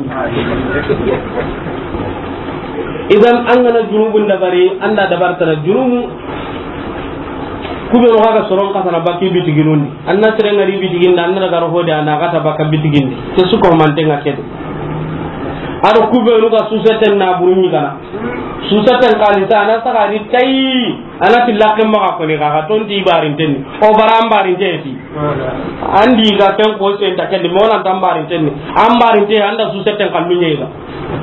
idan an gana junubun da bare anda da bartara junubu kube ro ga soron ka sana baki bitiginundi anna tere ngari bitiginda anna daga ro hode ana gata baka bitigindi te su ko mantenga kede aro kube ro ga suseten na burunyi kana suseten kalita ana saka ri tai ana tilakke ma ko ni ga ton ti barin tenni o baram barin teti andi ga ken ko sen ta kede mo nan tam barin tenni am barin te anda suseten kalunye ga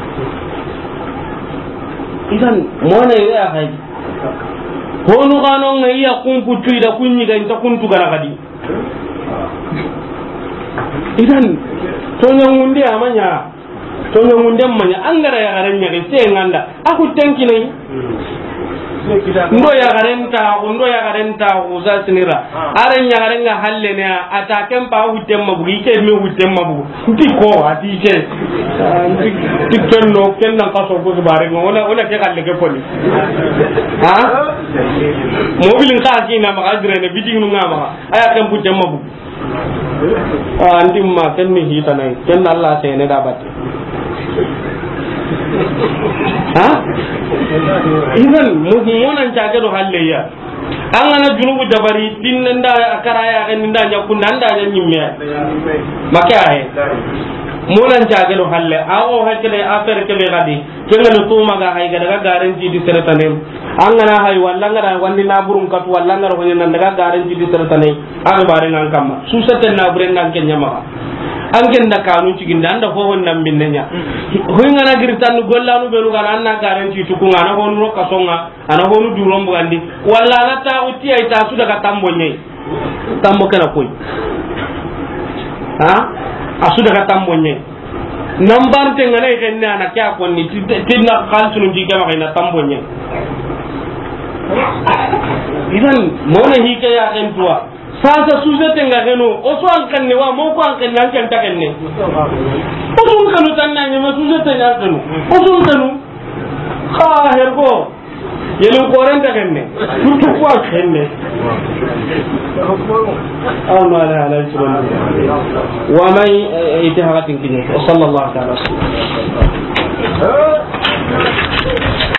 idan mona ya hay honu gano ngai ya kumpu tuida kunyi ga inta kuntu gara kadi idan tonya ngunde amanya tonya ngunde manya angara ya garanya ke se nganda aku tanki nai ndo ya garenta uza sinira arenya garenga halle ne atakem pa hutem mabugi ke me hutem mabugi nti ko ati ke tikken no ken nan kaso ko bare ngona ona ke kalle ke poli ha mobilin ka ki na magadre ne biding nu ngama aya kem hutem mabugi andim ma ken mi hita nai ken Allah se ne dabat ha idan mu'minan jaga do halleya an ana junubu dabari dinnan da akaraya kan dinda nya kunna anda nya nyimme maka ay munan jaga do halle awo hakle affaire ke be gadi kengal to maga hay daga garanti di seretane an ana hay walla ngara wandi na burun kat walla ngara ko nan daga garanti di seretane an bare nan kamma su seten na buren nan kenya ma an genda kanu cikin da anda ho nan minnenya hoy ngana girtan gollanu be ruga anna garanti to ko ngana honu ro kasonga ana honu durom bugandi walla na ta uti ay ta su daga tambonye tambo kana koy ha asu daga tambonye nambar te ngana kenna na kya konni tidna khalsunu diga ma ina tambonye idan mona hike ya kentua sasa sujete ngaheno oso ankanne wa moko ankanne ankan takenne oso kanu tanna nyama sujete ngaheno oso kanu ha hergo yelu koren takenne tutu ko ankanne amma la subhanahu wa man itiharatin kinni sallallahu alaihi wasallam